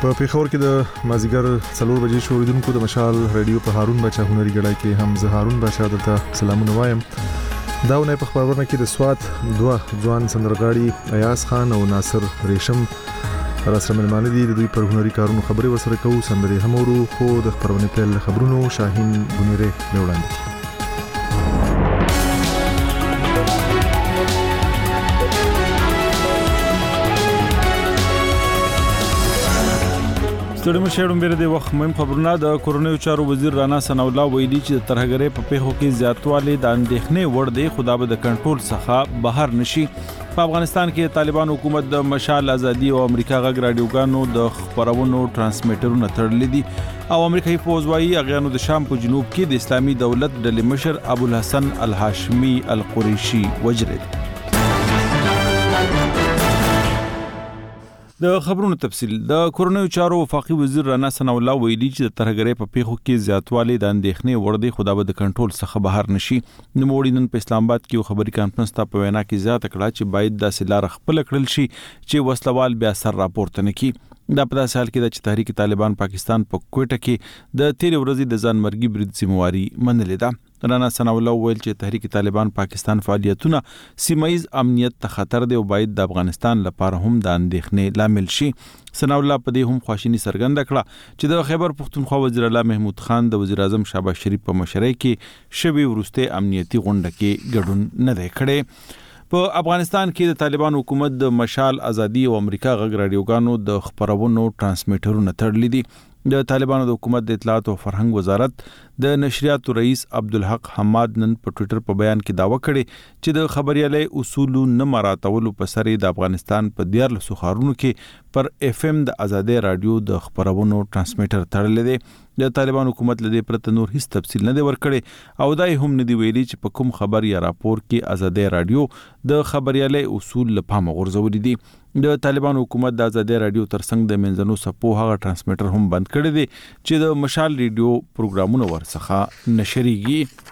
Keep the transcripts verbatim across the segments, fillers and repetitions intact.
په پیښور کې د مازیګر څلور بجې شوریدونکو د مشال رادیو په هارون بچا هنري غړای کې هم زه هارون بچا دلته سلامونه وایم. دا ونه په خبرونه کې د سوات دوه ځوان سندرغاړي ایاز خان او ناصر ریشم راسره ملمانه دي. د دوی پر هنري کارونو خبرې ورسره کوو. سندرې هم ورو خو د خبرونه پیل خبرونو شاهین بنيره وړاندې. ستړي مشهورم بیره د وخت مهم خبرونه. د کورونیو چارو وزیر رانا ثنا الله ویلي چې د ترهګرۍ په پیښو کې زیاتوالی د اندېښنې وړ دی، خو دا به د کنټرول څخه بهر نشي. په افغانستان کې طالبان حکومت د مشال ازادي او امریکا غږ رادیوګانو د خبرونو ترانسمیټرونه تړلي دي او امریکایي فوج وايي اغیانو د شام په جنوب کې د اسلامي دولت ډلې مشر ابوالحسن الهاشمي القریشي وجلد. د خبرونو تفصیل. د کورونیو چارو وفاقي وزیر رانا ثنا الله ویلي چې د ترهګرۍ په پیښو کې زیاتوالی د اندېښنې وړ دی، خو دا به د کنټرول څخه بهر نشي. نوموړي نن په اسلام آباد کې یو خبري کانفرنس ته په وینا کې زیاته کړه چې باید داسې لار خپل کړل شي چې وسلوال بیا سر راپورته نه کړي. دا په داسې حال کې د تحریک طالبان پاکستان په کوټه کې د تیر ورځې د ځانمرګي برید ذمہواری منلې ده. رانا ثنا الله ویل چې تحریک طالبان پاکستان فعالیتونه سیمایي امنیت ته خطر دی او باید د افغانستان لپاره هم د اندېښنې لامل شي. ثنا الله په دې هم خواشینی څرګنده کړه چې د خیبر پختونخوا وزیر اعلی محمود خان د وزیر اعظم شهباز شریف په مشرۍ کې شوی وروسته امنیتي غونډه کې ګډون نه دی کړی. په افغانستان کې د طالبان حکومت د مشال ازادي او امریکا غږ رادیوګانو د خبرونو ترانسمیټرونه تړلي دي. د طالبانو د حکومت د اطلاعات او فرهنګ وزارت د نشریاتو رئیس عبدالحق حماد نن په ټوئیټر په بیان کې داوا کړې چې د خبريالي اصول نه مراعاتولو په سر د افغانستان په دیارلس ښارونو کې پر اف ام د آزادې رادیو د خبرونو ترانسمیټر تړلې دي. د طالبان حکومت لدې پرته نور هیڅ تفصیل نه دی ورکړي او دای هم نه دی ویلي چې په کوم خبر یا راپور کې آزادې رادیو د خبريالي اصول لپاره غورځولې دي. د طالبان حکومت د آزادې رادیو ترڅنګ د منځنو سپو هغه ترانسمیټر هم بند کړی دی چې د مشال ریډیو پروګرامونو ورڅخه نشریږي.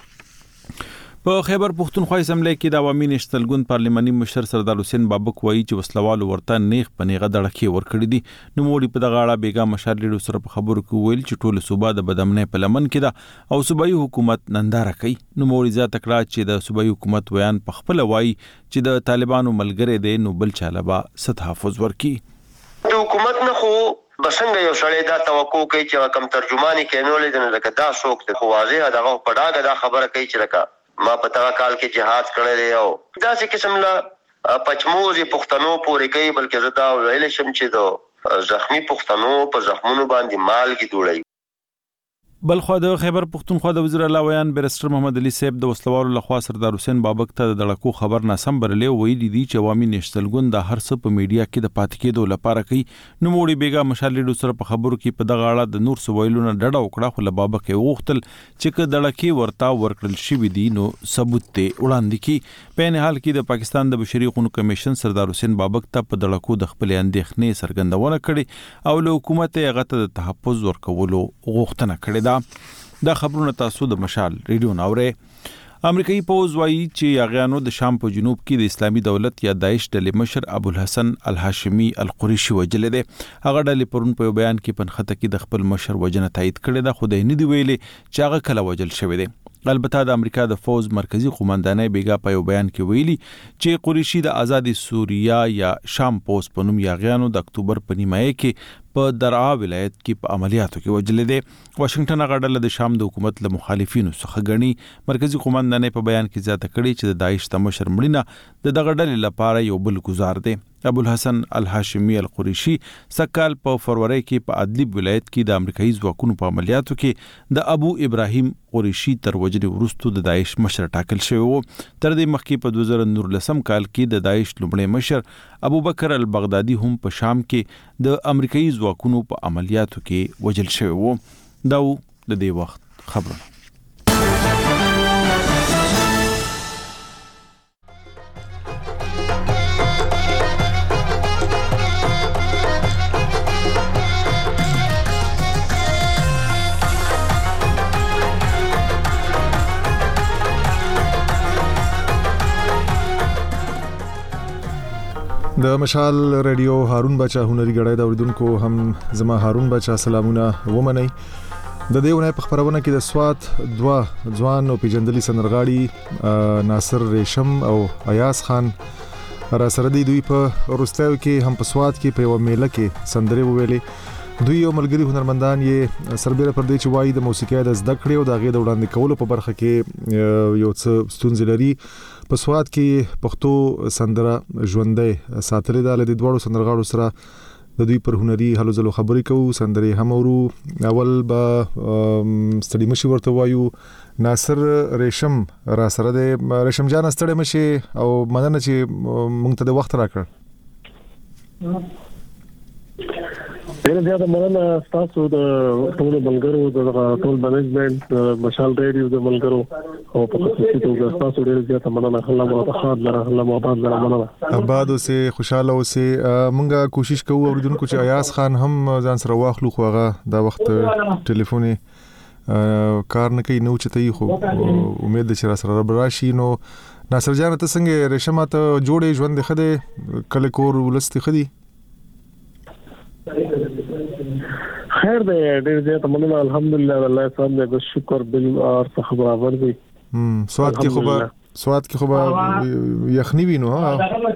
په خیبر پختونخوا اسمبلی کې د عوامي نشتل ګوند پارلماني مشر سردار حسین بابک وایي چې وسلوال ورته نیغ پنیغه دړکې ورکړي دي. نو موړي په دغه اړه بیګا مشال ریډیو سره په خبرو کې ویل چې ټول صوبا د بدامنۍ په لمن کې ده او صوبایي حکومت ننداره کوي. نو موړي ځات کړه چې د صوبایي حکومت ویان په خپل وایي چې د طالبانو ملګری دی نو بل چاله به تحفظ ورکي. د حکومت نه خو بسنګ یو سړی دا توقع کوي چې کم ترجمانی کینولې د لکه دا شوک د واضح دغه پډاګه دا خبره کوي چې لکه ما په تا کال کې جهاد کړی دی او داسې قسم لا پچموزي پښتنو پورې کوي، بلکې زه دا ویل شم چې د زخمی پښتنو په زخمونو باندې مالګي دوړي. بل خو د خیبر پختونخوا د وزیر اعلی ویان بیرستر محمد علي صاحب د وسلوالو لخوا سردار حسین بابک ته د دړکو خبر ناسم برلې ویلي دي چې عوامي نشتل ګوند د هر څه په میډیا کې د پات کېدو لپاره کوي. نو موړي بیګا مشال ریډیو سره په خبرو کې په دغه اړه د نور سویلونو ډډه وکړه، خو له بابک یې وغوښتل چې که دړکې ورته ورکړل شوي دي نو ثبوت ته وړاندې کړي. په نه حال کې د پاکستان د بشري حقوقو کمیشن سردار حسین بابک ته په دړکو د خپل اندېښنې څرګندونه کړې او له حکومت یې غته د تحفظ ورکولو غوښتنه کړې ده. دا خبرونه تاسو د مشال ریډیو ناوره. امریکایي فوج وايي چې اغیانو د شام په جنوب کې د اسلامي دولت یا داعش ډلې مشر ابوالحسن الهاشمي القریشي وجلد. هغه ډلې پرون په بیان کې پنخته کې د خپل مشر وجنه تایید کړې ده، خو د نه دی ویلي چې هغه کله وجل شوی دی. البته د امریکا د فوج مرکزی قومندانۍ بیګا په یو بیان کې ویلي چې قریشي د آزادي سوریه یا شام پوس په نوم یاغیانو د اکتوبر په نیمایي کې په درعا ولایت کې په عملیاتو کې وجل دي. واشنگټن غاډل د شام د حکومت له مخالفینو څخه غني. مرکزی قومندانۍ په بیان کې ځاته کړي چې د داعش د مشر مړینه د دغه ډلې لپاره یو بل گزار دی. ابوالحسن الهاشمي القریشي سکهال په فروری کې په ادلب ولایت کې د امریکایي ځواکونو په عملیاتو کې د ابو ابراهیم قریشي تر وجلې وروسته د داعش مشر ټاکل شوی و. تر دې مخکې په دوه زره نولسم کال کې د داعش لومړی مشر ابوبکر البغدادي هم په شام کې د امریکایي ځواکونو په عملیاتو کې وجل شوی و. دا د دې وخت خبرونه. د مشال رادیو هارون بچا هنري غړای دا اوریدونکو هم زما هارون بچا سلامونه ومني د دیونه په خبرونه کې د سوات دوا ځوان او پیجندلي سندرغاړي ناصر ریشم او ایاز خان را سره دی دوی په روستاو کې هم په سوات کې په یو میله کې سندري وویلې دوی یو ملګری هنرمندان یې سربېره پر دې چې وایي د موسیقۍ د زده کړې او د غي د وړاندې کولو په برخه کې یو څه ستونزې لري په سوات کې پښتو سندره ژوندۍ ساتلې ده لدې دوړو سندرغاړو سره د دوی پر هنري هلو ځلو خبرې کوو سندري هم ورو اول به ستړي مشي ورته وایو ناصر ریشم را سره د ریشم جان ستړي مشي او مننه چې مونږ ته د وخت راکړ ډېر زیاته مننه تاسو د ټول ملګرو د ټول منیجمنت مشال ریډیو د ملګرو او په خصوصي توګه تاسو ډېر زیاته مننه الله مو ته لره الله مو آباد لره مننه آباد اوسه خوشاله اوسه مونږه کوشش کوو اوریدونکو چې ایاز خان هم ځان سره واخلو خو هغه دا وخت ټلیفوني کار نه کوي نو چته خو امید چې را سره راشي نو ناصر جان ته څنګه ریشم ته جوړې ژوند خده کله کور ولستي خدي خیر دی ډېر زیات مننه الحمدلله الله سبحانه دې شکر بل اور څه برابر دی هم سواد کې خو به سواد کې خو به یخنی وینو ها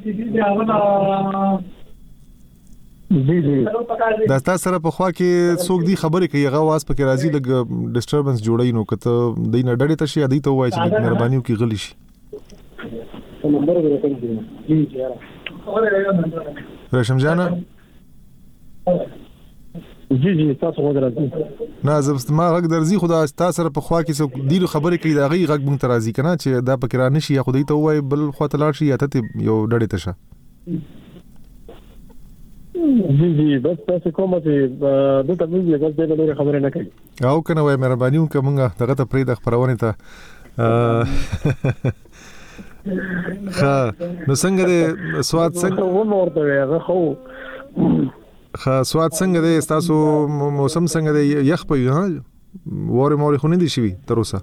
جی جی دا تاسو سره په خوا کې څوک دی خبرې کوي هغه واس پکې راځي لګ ډیسټربنس جوړای نو کته دینه ډډې ته شي ادي ته وای چې مهرباني وکړي غلی شي نمبر ورکړئ جی جی ریشم جان جی جی تاسو غوډه راځي نه زبست ما غږ درځي خدا تاسو سره په خوا کې څوک دی خبرې کوي دا غي غږ مونږ ته راځي کنه چې دا پکې را نشي یا خدای ته وای بل خوا ته لاړ شي یا ته یو ډډې ته شه جی جی بس تاسو کومه چې د تاسو یې غږ دې له خبرې نه کوي او کنه وای مهرباني وکړه مونږه دغه ته پرې د خبرونه ته ها نو څنګه دې سواد څنګه و ورته هغه خو خا سواد څنګه دی تاسو موسم څنګه دی یخ په ها وره موري خو نه دي شي تر اوسه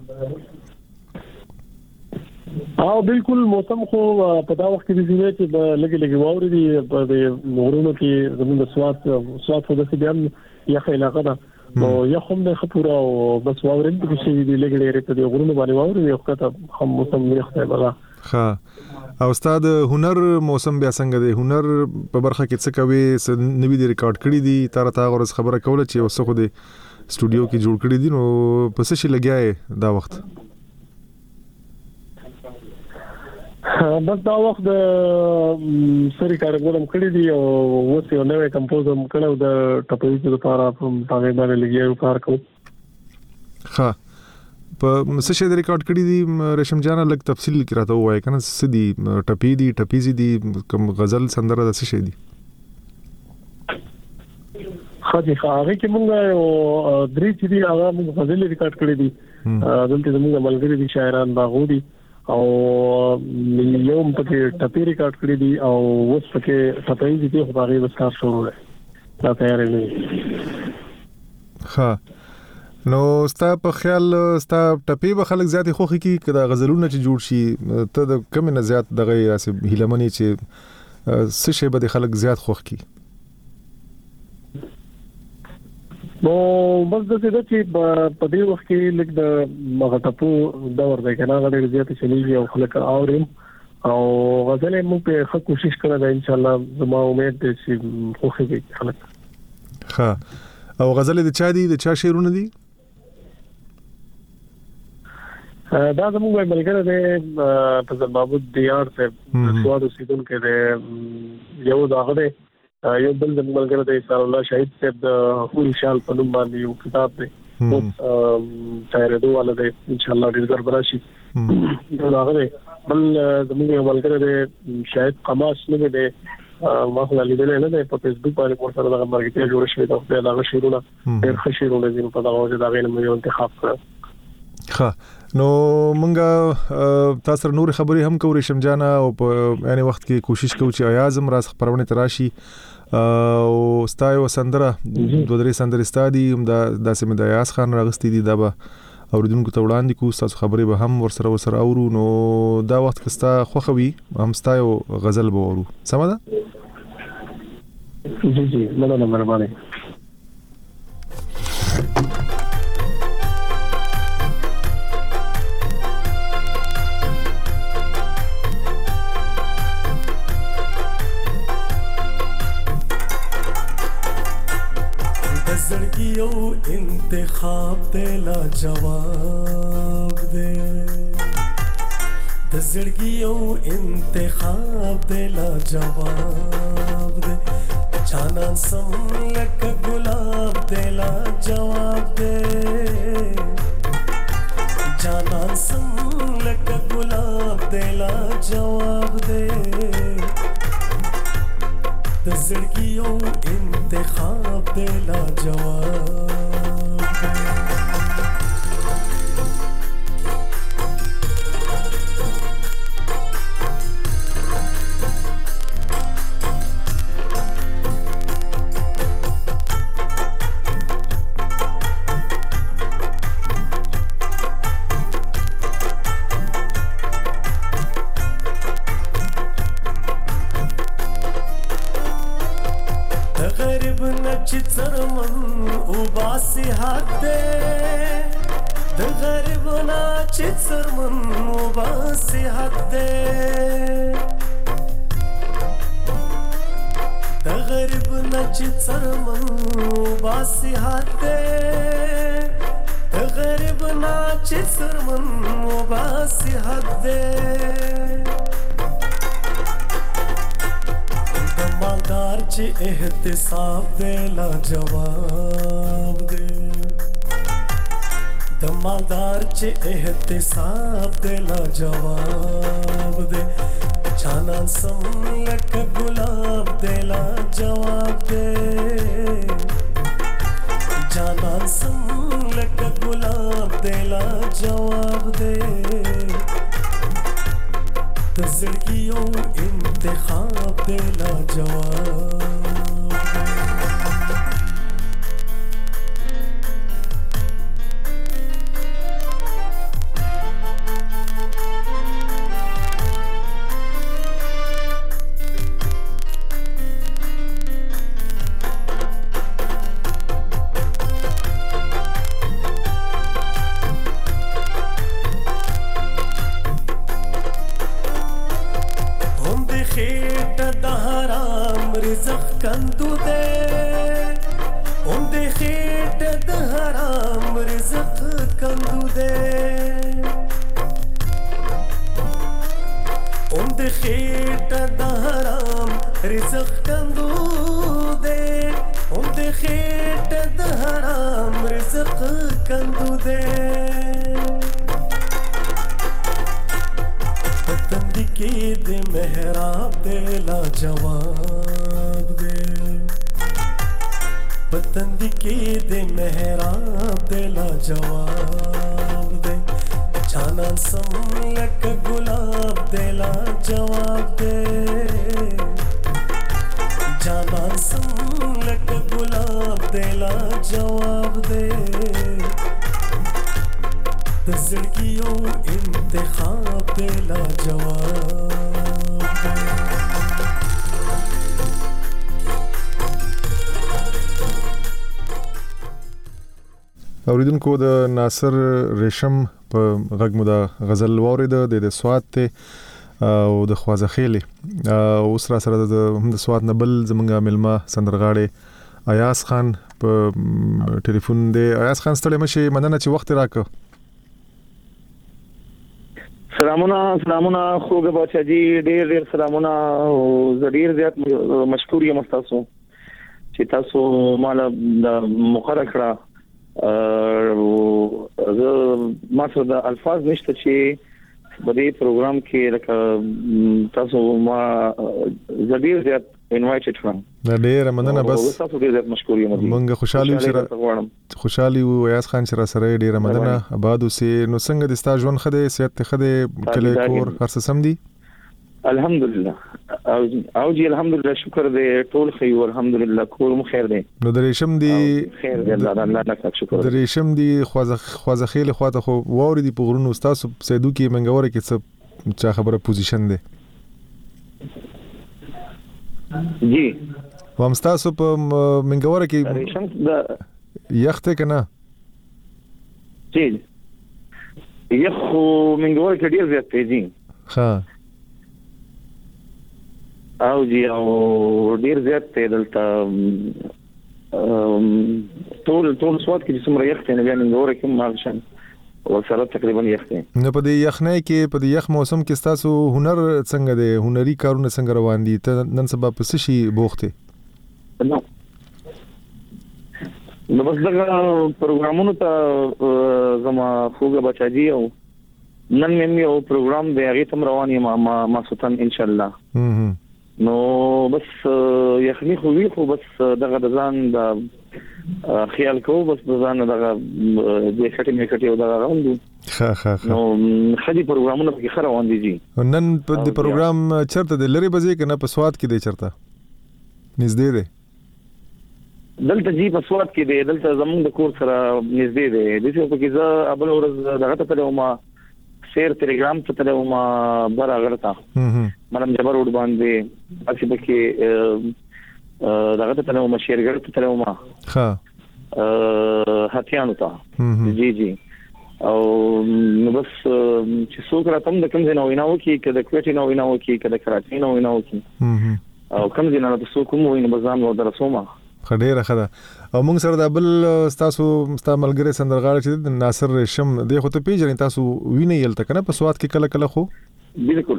او بالکل موسم خو په دا وخت کې دی چې لګي لګي واوري دي په غرونو کې زموږ د سواد سواد په دې بیان یخ علاقه ده نو یخ هم د خطوره او بس واوري کې شي دی لګي لري په غرونو باندې واوري یو کته هم موسم یخ دی بلا ها او استاد هنر موسم بیا څنګه دی هنر په برخه کې څه کوي نوی دی ریکارډ کړی دی تر تا غوړس خبره کوله چې اوسه خو دی سټوډیو کې جوړ کړی دی نو په څه شي لګیاي دا وخت بس دا وخت د سری کارګرم کړی دی او اوس یو نوې کمپوزم کړو د ټپوي لپاره په هغه باندې لګیاو کار کوم ها په څه شي د ریکارډ کړی دی ریشم جان لګ تفصیل کې راته وای کنه سدي ټپی دی ټپیزي دی کوم غزل سندره د څه شي دی خاطی هغه کې مونږ یو درې چې دی هغه مونږ غزل ریکارډ کړی دی دلته زموږ ملګری دي شاعران باغودي او یو پکې ټپی ریکارډ کړی دی او اوس پکې ټپی دي خو هغه وسکار شروع دی دا تیار نه ها نو ستا په خیال ستا ټپی به خلک زیاتې خوخي کی کدا غزلونه چې جوړ شي ته د کم نه زیات دغه راسه هیلمنې چې څه شی به خلک زیات خوخ کی نو بس د دې چې په دې وخت کې لګ د مغټپو دور دی کنه غوډه زیات شلیږي او خلک اورم او غزل مو په ښه کوشش کړه دا ان شاء الله زما امید ده چې خوخي کی خلک ها او غزل د چا دی د چا شعرونه دي دا زموږ ملګری دی فضل محمود دیار صاحب سواد اوسیدون کې دی یو داغه دی یو بل زموږ ملګری دی صلی الله شهید صاحب د خوري شال په نوم باندې یو کتاب دی او تیارېدو والا دی ان شاء الله ډیر زر براشي یو داغه دی بل زموږ ملګری دی شاید قماش نه دی ما خو لیدل نه دی په فیسبوک باندې پور سره دغه مارکیټ جوړ شوی دا دغه شیرونه ډیر ښه شیرونه دي په دغه وجه دا غیر مې یو انتخاب کړ ښه نو مونږه تاسو نور خبرې هم کوو ریشم جانا او په یعنی وخت کې کوشش کوو چې اعظم راز خبرونه تراشي او ستایو سندره دوه درې سندرې ستادي هم دا داسې مې د یاس خان راغستې دي دا به اوریدونکو ته وړاندې کوو تاسو خبرې به هم ورسره ورسره اورو نو دا وخت کستا خوخوي هم ستایو غزل به ورو سم ده जी जी مننه مهرباني. زړګي یو انتخاب دی لا جواب دی د زړګي یو انتخاب دی لا جواب دی چانان سم لکه ګلاب دی لا جواب دی چانان سم لکه ګلاب دی لا جواب دی د زړګي یو انتخاب دی لا جواب چې څرمن او باسي حد د غریب نه چې څرمن او باسي حد د غریب نه چې څرمن او باسي حد د غریب نه چې څرمن او باسي حد مالدار چې احتساب دی لا جواب دی د مالدار چې احتساب دی لا جواب دی چانان سم لکه ګلاب دی لا جواب دی چانان سم لکه ګلاب دی لا جواب دی د زړګي یو انتخاب دی لا جواب کندو دے اون دے خیٹ د حرام رزق کندو دے اون دے خیٹ د حرام رزق کندو دے اون دے خیٹ د حرام رزق کندو دے پتند کی دے محراب دے لا جواب پتندی کی دے محراب دے لا جواب دے چانان سم لکه گلاب دے لا جواب دے چانان سم لکه گلاب دے لا جواب دے د زړګي یو انتخاب دے لا جواب دے اوریدونکو د ناصر ریشم په غږ مو د غزل وورید د سواد ته او د خوازخېلې اوس را سره د سواد نبل زمونږه ملما سندرغاړي ایاز خان په ټلیفون دی. ایاز خان ستړي مشه مننه چې وخت راکړ. سلامونه سلامونه خوګه بچا جی ډېر ډېر سلامونه او ډېر زیات مشکور یم تاسو چې تاسو مال د مقرره کړه او زه ما سره د الفاظ نشته چې په دې پروګرام کې لکه تاسو ما زړه زیات انوایټډ شوم. ډېر مننه. بس تاسو ډېر زیات مشکور یم. مونږ خوشالي سره خوشالي وو ایاز خان سره سره ډېر مننه. آباد اوسې. نو څنګه د ستا ژوند خده صحت خده کله کور هر څه سم دي؟ الحمدلله او جی الحمدلله شکر دې ټول خیر الحمدلله کور مو خیر دی. نو د ریشم دی خیر دی الله الله شکر. د ریشم دی خوازه خوازخېل خواته خو ووري دی په غرونو تاسو سیدو کې منګوره کې څه چا خبره پوزیشن دی؟ جی وامستاسو په منګوره کې ریشم د یخته کنه جی یخ منګوره کې ډیر زیات دی ها او جی او ډیر زیات دی دلته ټول ټول سواد کې څومره یخته نه بیا منګوره کې مارشن ورسره تقریبا یخته نو په دې یخنۍ کې په دې یخ موسم کې تاسو هنر څنګه دی هنري کارونه څنګه روان دي ته نن سبا په څه شي بوخته نو نو بس دا پروګرامونو ته زما خوګه بچاجي او نن مې یو پروګرام دی هغه تم روان یم ما ما سوتن ان شاء الله نو بس یخني خو وی خو بس دغه د ځان د خیال کو بس د ځان دغه د کټي مې کټي او دغه راوندو ها ها نو خدي پروګرامونه کې خره روان دي جی نن په دې پروګرام چرته د لری بځې کنه په سواد کې دی چرته نږدې دی دلته جی په سواد کې دی دلته زمونږ د کور سره نږدې دی د څه په کې ځا ابل ورځ دغه ته ته ما سیر ټلګرام ته ته ما بار اگرتا ملم جبر روډ باندې اسی پکې دغه ته ته ما شیرګر ته ته ما ها هتیانو ته جی جی او نو بس چې څوک راته د کوم ځای نو ویناو کې کده کوټی نو ویناو کې کده کراچۍ نو ویناو کې او کوم ځای نو تاسو کوم ویني بزام نو درسومه خډيره خدا او موږ سره د بل تاسو مستعملګری سندرغاړي چې ناصر ریشم دی خو ته پیژنې تاسو ویني یل تک نه په سواد کې کله کله خو بالکل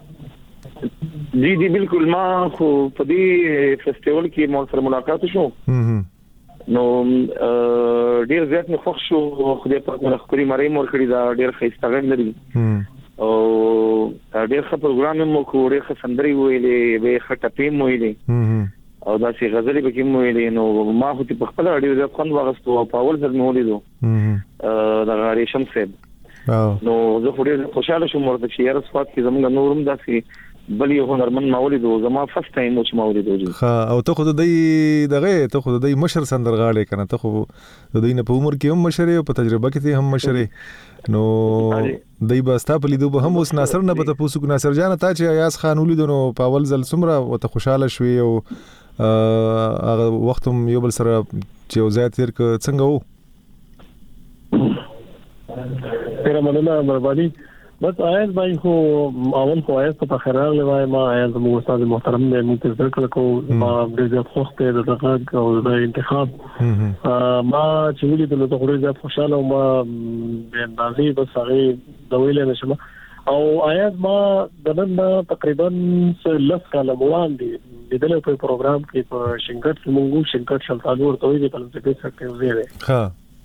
جی جی بالکل ما خو په دې فیسټیوال کې مو سره ملاقات شو نو ډیر زیات نه خوښ شو خو دې په خپل خوري مری مور کړی دا ډیر خېستګن لري او ډیر ښه پروګرام مو کو ډیر ښه سندري ویلې به ښه ټپې مو ویلې او دا چې غزلې به کې مو ویلې نو ما خو په خپل اړیو د خوند واغستو او په اول ځل مو ولیدو دا ریشم صاحب نو زه خو ډیر خوشاله شوم ورته چې یاره صفات کې زموږ نورم داسې بل یو هنرمن ما ولیدو زما فرست ټایم مو چې ما ولیدو ها او ته خو د دې دغه ته خو د دې مشر سندرغاړي کنه ته خو د دې نه په عمر کې هم مشر او په تجربه کې هم مشر نو دای باستا په لیدو به هم اوس ناصر نه به تاسو کو ناصر جان ته چې ایاز خان ولیدو نو په اول ځل سمره وته خوشاله شوي او هغه وخت هم یو بل سره چې یو ځای تیر ک څنګه وو تیرا مننه مهرباني بس آیت بھائی خو اول خو آیت په خیرال لوي ما آیت مو استاد محترم نے مونږ ذکر کو ما د زیات خوښ ته د دغه او د انتخاب ما چې ولې د ډېر زیات خوشاله او ما د اندازې بس هغه د ویلې نشم او آیت ما د نن تقریبا لس کاله وړاندې د دې په پروګرام کې په شنکټ کې مونږ شنکټ شلتالو ورته وی په لږ څه کې ویلې ها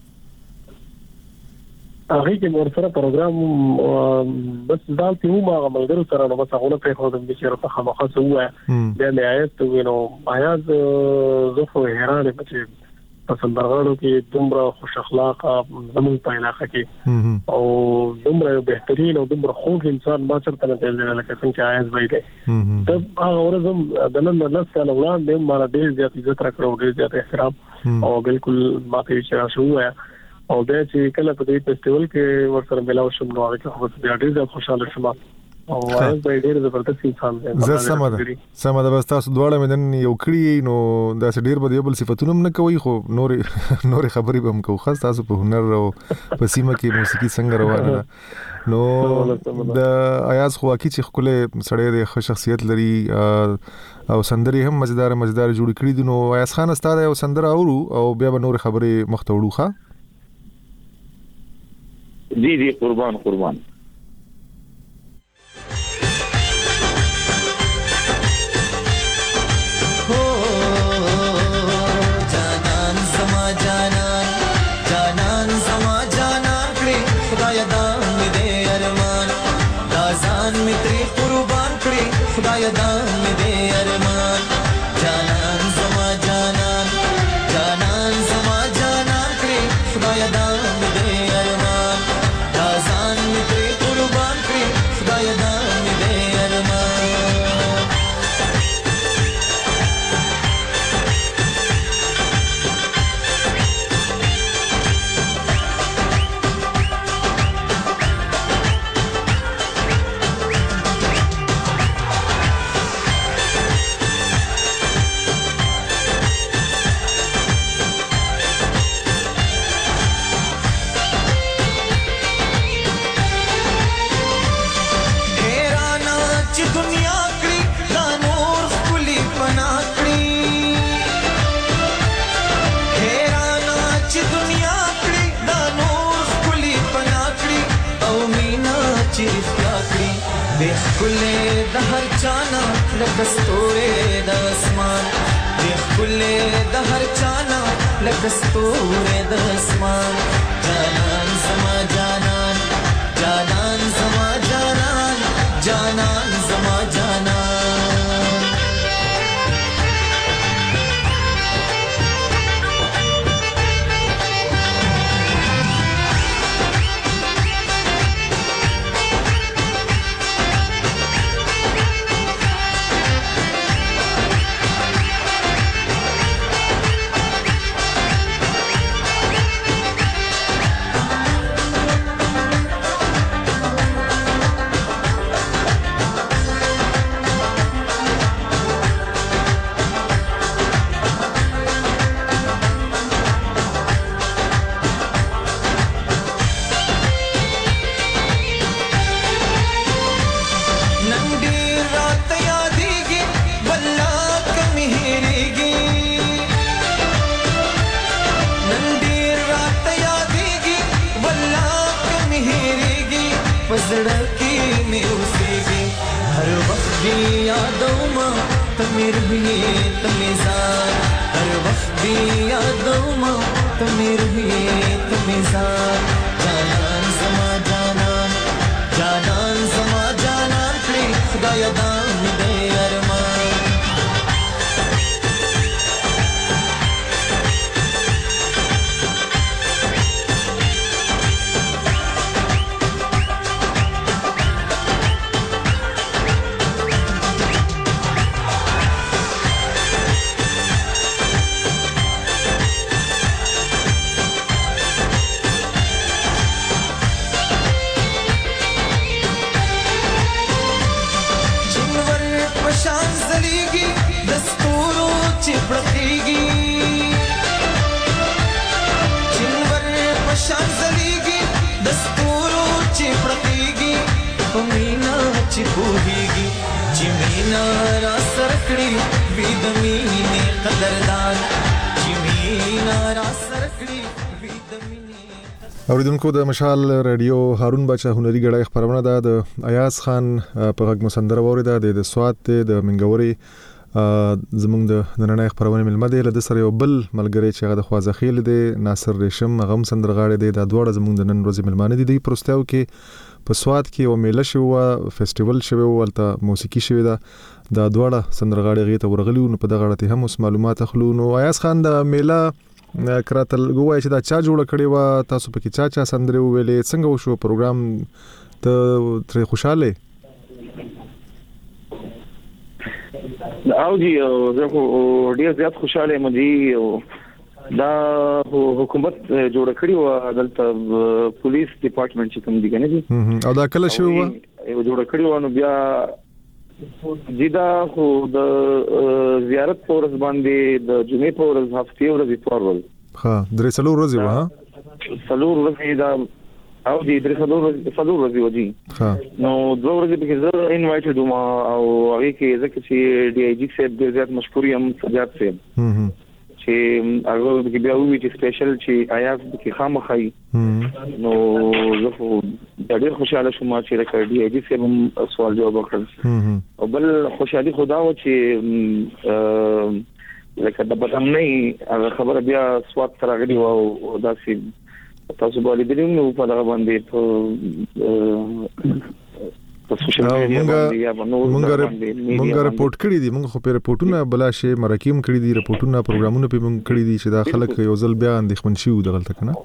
هغه کې ورسره پروګرام بس ځان ته مو ملګرو سره نو بس هغه په خو د چې راته خامخا سوه د آیت وینو آیات زه خو حیران یم چې په سندرغاړو کې دومره خوش اخلاق زمون په علاقه کې او دومره بهترین او دومره خوږ انسان ما چرته نه دی لکه څنګه آیات وایي ته هغه ورځم د نن نه سال وړاندې ما ډېر زیات عزت راکړو ډېر زیات احترام او بالکل ما ته چې شو او دا چې کله په دې فیسټیوال کې ورسره ملاو شوم نو هغه خو بیا ډېر زیات خوشاله شوم او هغه ډېر زبردست انسان دی زه سمه سمه د تاسو دواړه مدن یو کړی نو دا ډېر بده بل صفاتونه نه کوي خو نور نور خبرې به هم کوو خاص تاسو په هنر او په سیمه کې موسیقي څنګه روانه نو د ایاز خو کی چې خپل سړی د ښه شخصیت لري او سندري هم مزیدار مزیدار جوړ کړی دي نو ایاز خان ستاره او سندر اورو او بیا به نور خبرې مختوړو ښه جی جی قربان قربان جانان زما جانان جانان زما جانان کړي خدای دان مې دې ارمان دا ځان مې تری قربان کړي خدای دان مې دې ارمان جانان زما جانان جانان زما جانان کړي خدای دان مې دې چې دنیا کړی دا نور خپلی پنا کړی هیرانا چې دنیا کړی دا نور خپلی پنا کړی او مینا چې رښتیا کړی د خپلې د هر چانا لکه ستوري د اسمان د خپلې د هر چانا لکه ستوري د اسمان جانان زما جانان جانان زما جانان جانان زما جانان اوریدونکو د مشال رادیو هارون بچا هنري غړای خبرونه ده د ایاز خان په غږ مسندره وریده د سواد د منګوري زمونږ د نننۍ خبرونه ملمه دی له سره یو بل ملګری چې هغه د خوازخیل دی ناصر ریشم غم سندرغاړي دی د دوړه زمونږ د نن ورځې ملمانه دي د پروستاو کې په سواد کې یو میله شو فیسټیوال شوی ولته موسیقي شوی دا د دوړه سندرغاړي غیته ورغلی نو په دغه اړه هم اوس معلومات اخلو نو ایاز خان د میله کراتل ګوای چې دا چا جوړ کړي وا تاسو پکې چا چا سندره ویلې څنګه وشو پروګرام ته تر خوشاله او جی زه ډیر زیات خوشاله یم جی دا حکومت جوړ کړی و دلته پولیس ډپارټمنټ چې کوم دی کنه جی او دا کله شو و جوړ کړی و نو بیا جدا خو د زیارت پورز باندې د جمعې پورز هفته ورځې پورول ها درې څلور ورځې و ها څلور ورځې دا او دې درې څلور څلور ورځې و جی ها نو دوه ورځې به زه انوایټډ وم او هغه کې ځکه چې ډي آی جی صاحب ډېر زیات مشکور یم سجاد صاحب چې هغه کې بیا وی چې سپیشل چې آیا کې خامخای نو زه ډېر خوشاله شوم چې راکړ ډي آی جی صاحب سوال جواب وکړ او بل خوشالي خدا و چې لکه د بدامنۍ هغه خبره بیا سواد تر غړي و او داسې تاسو باندې دلیم نو په هغه باندې په مونږه رپورټ کړی دي مونږ خو په رپورټونه بلا شی مرکیم کړی دي رپورټونه پروګرامونه په مونږ کړی دي چې دا خلک یو ځل بیا اندېښمن شي دغلط کنه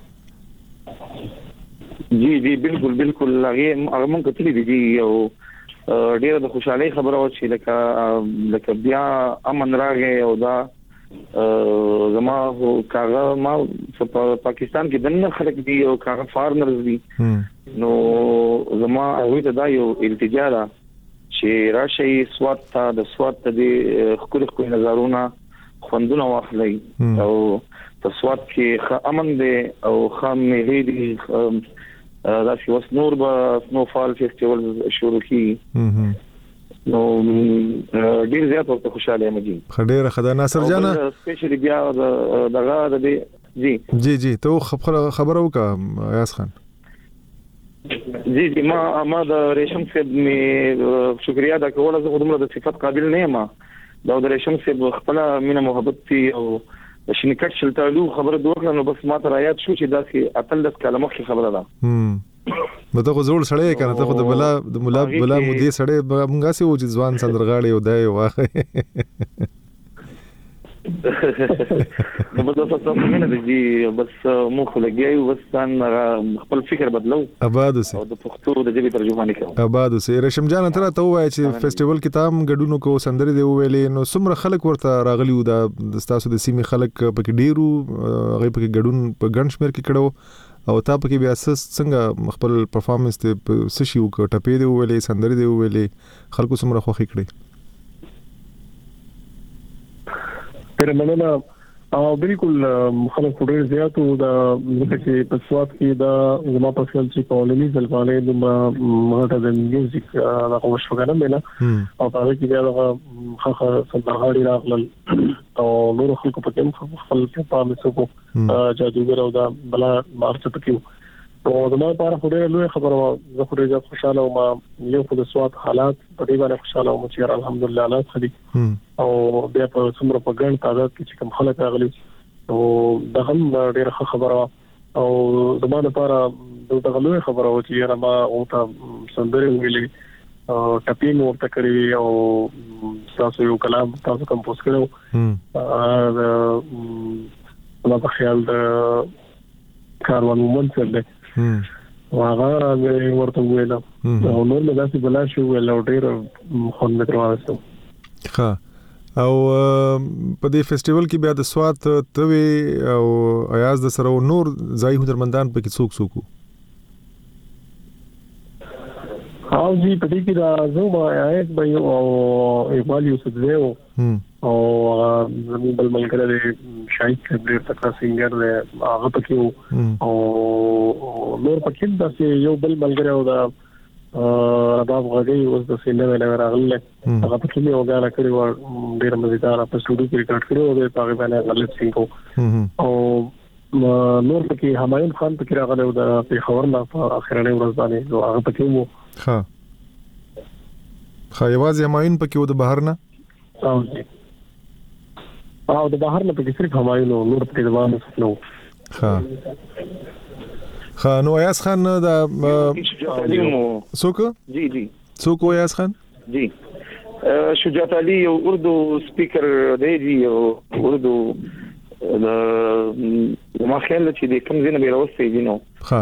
جی جی بالکل بالکل هغه هغه مونږ کتلی دي یو ډیره د خوشحالي خبره و چې لکه لکه بیا امن راغی او دا زما کاغه ما په پاکستان کې دنه خلک دي او کاغه فارمرز دي نو زما هغه ته دا یو التجا ده چې راشي سواد ته د سواد ته د خپل خپل نظرونه خوندونه واخلي او په سواد کې امن دي او خام ملي دي دا چې وس نور به سنو فال فیسټیوال شروع کی نو ډیر زیات وخت خوشاله یم جی. خډيره خدای ناصر جانا سپیشلی بیا دغه د جی جی جی ته خبر وکا ایاز خان. جی جی ما ما د ریشم صاحب می شکریا دا کوله زه خودم د صفات قابل نه یم. دا د ریشم صاحب خپل مینه محبت تی او شنکټ شلتالو خبره دوه نو بس ما ته رايات شو چې داسې اتل د کلمه خبره ده. هم نو ته زوړ سړی کنه ته خو د بلا د مولا بلا مودي سړی مونږه سي و چې ځوان سندرغاړي او دای واخه نو بس تاسو څنګه نه دي بس مو خو لګیایو بس ځان خپل فکر بدلو آباد اوسه او د پښتو د دې ترجمه کوم آباد اوسه. رشم جان تر ته وای چې فیسټیوال کې تام غډونو کو سندري دی ویلې نو څومره خلک ورته راغلی و د تاسو د سیمې خلک پکې ډیرو هغه پکې غډون په ګنشمیر کې کړو او تا پکې بیا څنګه خپل پرفارمنس ته سشي وکړ ټپې دی ویلې سندري دی ویلې خلکو څومره خوښي کړې؟ پر مننه او بالکل خلک ډېر زیات او د چې په سواد کې دا زما په خپل چې کولونی ځلګانې د ماته د میوزیک دا کوم شو کنه مله او په هغه کې دا هغه سندرغاړي راغلل او نور خلکو په کوم خپل په مسو کو جادوګر او دا بلا مارچ پکې او زما لپاره خوري لوی خبره زه خوري زه خوشاله او ما یو په سواد حالات په دې باندې خوشاله او چې الحمدلله الله خدي او بیا په څومره په ګڼ تعداد کې چې کوم خلک راغلي او دا هم ډېره خبره او زما لپاره دا لوی خبره و چې ما او ته سندري ویلې او ټپین ورته کړی او تاسو یو کلام تاسو کمپوز کړو ا ما په خیال د کاروان مومنت سره هم واغه ورته ویل او نور مې داسې بلا شو ویل او ډېر خون مې ترواسته. ها او په دې فیسټیوال کې بیا د سواد توي او ایاز د سره نور ځای هنرمندان پکې څوک څوک او جی په دې کې دا زما ایاز به او اقبال یوسف دیو او زموږ بل ملګری دی شاهد کبیر تکا سنگر دی هغه پکې او نور پکې دا یو بل ملګری او دا رباب غږی اوس د سینې نه راغله هغه پکې یو غاړه کړی و ډیر مزیدار په سټوډیو کې ریکارډ کړو او په هغه باندې غلط سینګو او نور پکې همایون خان پکې راغله او د پیښور نه په اخرنۍ ورځ باندې نو هغه پکې وو. ها خا یوازې همایون پکې و د بهر نه او جی او د بهر نه پکې صرف همایون نور پکې د وانه نو. ها خا نو ایاز خان دا څوک جی جی څوک ایاز خان جی شجاعت علي یو اردو سپیکر دی جی او اردو ما خیال چې د کوم ځای نه بیروستي دي نو. ها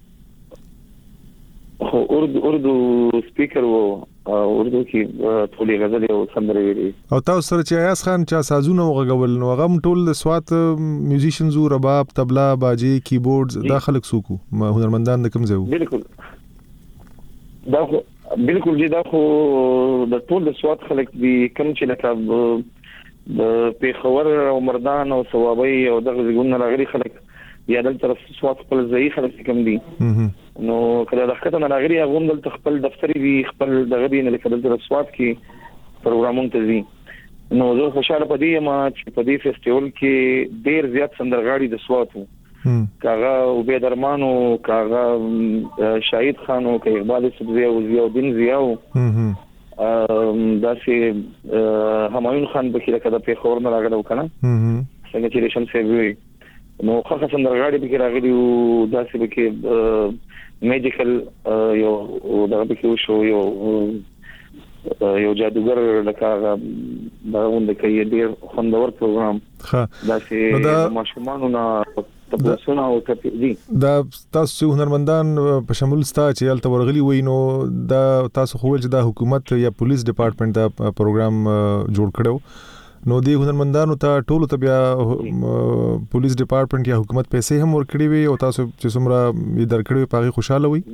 خو اردو اردو سپیکر وو اردو کې ټولې غزل او سندرې ویلي او تاسو سره چې ایاز خان چا سازونه وغږول نو هغه ټول د سوات میوزیشنز او رباب طبلا باجي کیبورډز دا خلک سوکو هنرمندان د کوم ځای وو؟ بالکل دا بالکل جی دا خو د ټول د سوات خلک دي کوم چې لکه د پیښور او مردان او ثوابي او دغه ځګون راغلي خلک یا دل طرف سوات خپل ځای خلک کوم دي نو کله د خطر نه راغلي هغه هم د خپل دفتر دی خپل دغه دی نه کله د سوات کې پروګرامونه تزي نو زه خوشاله پدې ما چې په دې فیسټیوال کې ډیر زیات سندرغاړي د سوات وو کاغه عبید ارمانو کاغه شاهد خانو کې اقبال سبزی او ضیاء الدین ضیاء ام داسې همایون خان بکیره کده په خور نه راغلو کنه څنګه چې ریشم سیوی نو خاصه سندرغاړي به راغلي او داسې به کې میډیکل یو دغه به کې شو یو یو جادوګر لکه دا وند کوي ډیر خوندور پروګرام داسې ماشومانو نه تاسو نه او کپی دا تاسو هنرمندان په شمول ستا چې الته ورغلي وای نو دا تاسو خو چې دا حکومت یا پولیس ډپارټمنټ دا پروګرام جوړ کړو نو دی هنرمندانو ته ټولو ته بیا پولیس ډپارټمنټ یا حکومت پیسې هم ورکړي وي او تاسو چې څومره یې درکړي پاغي خوشاله وي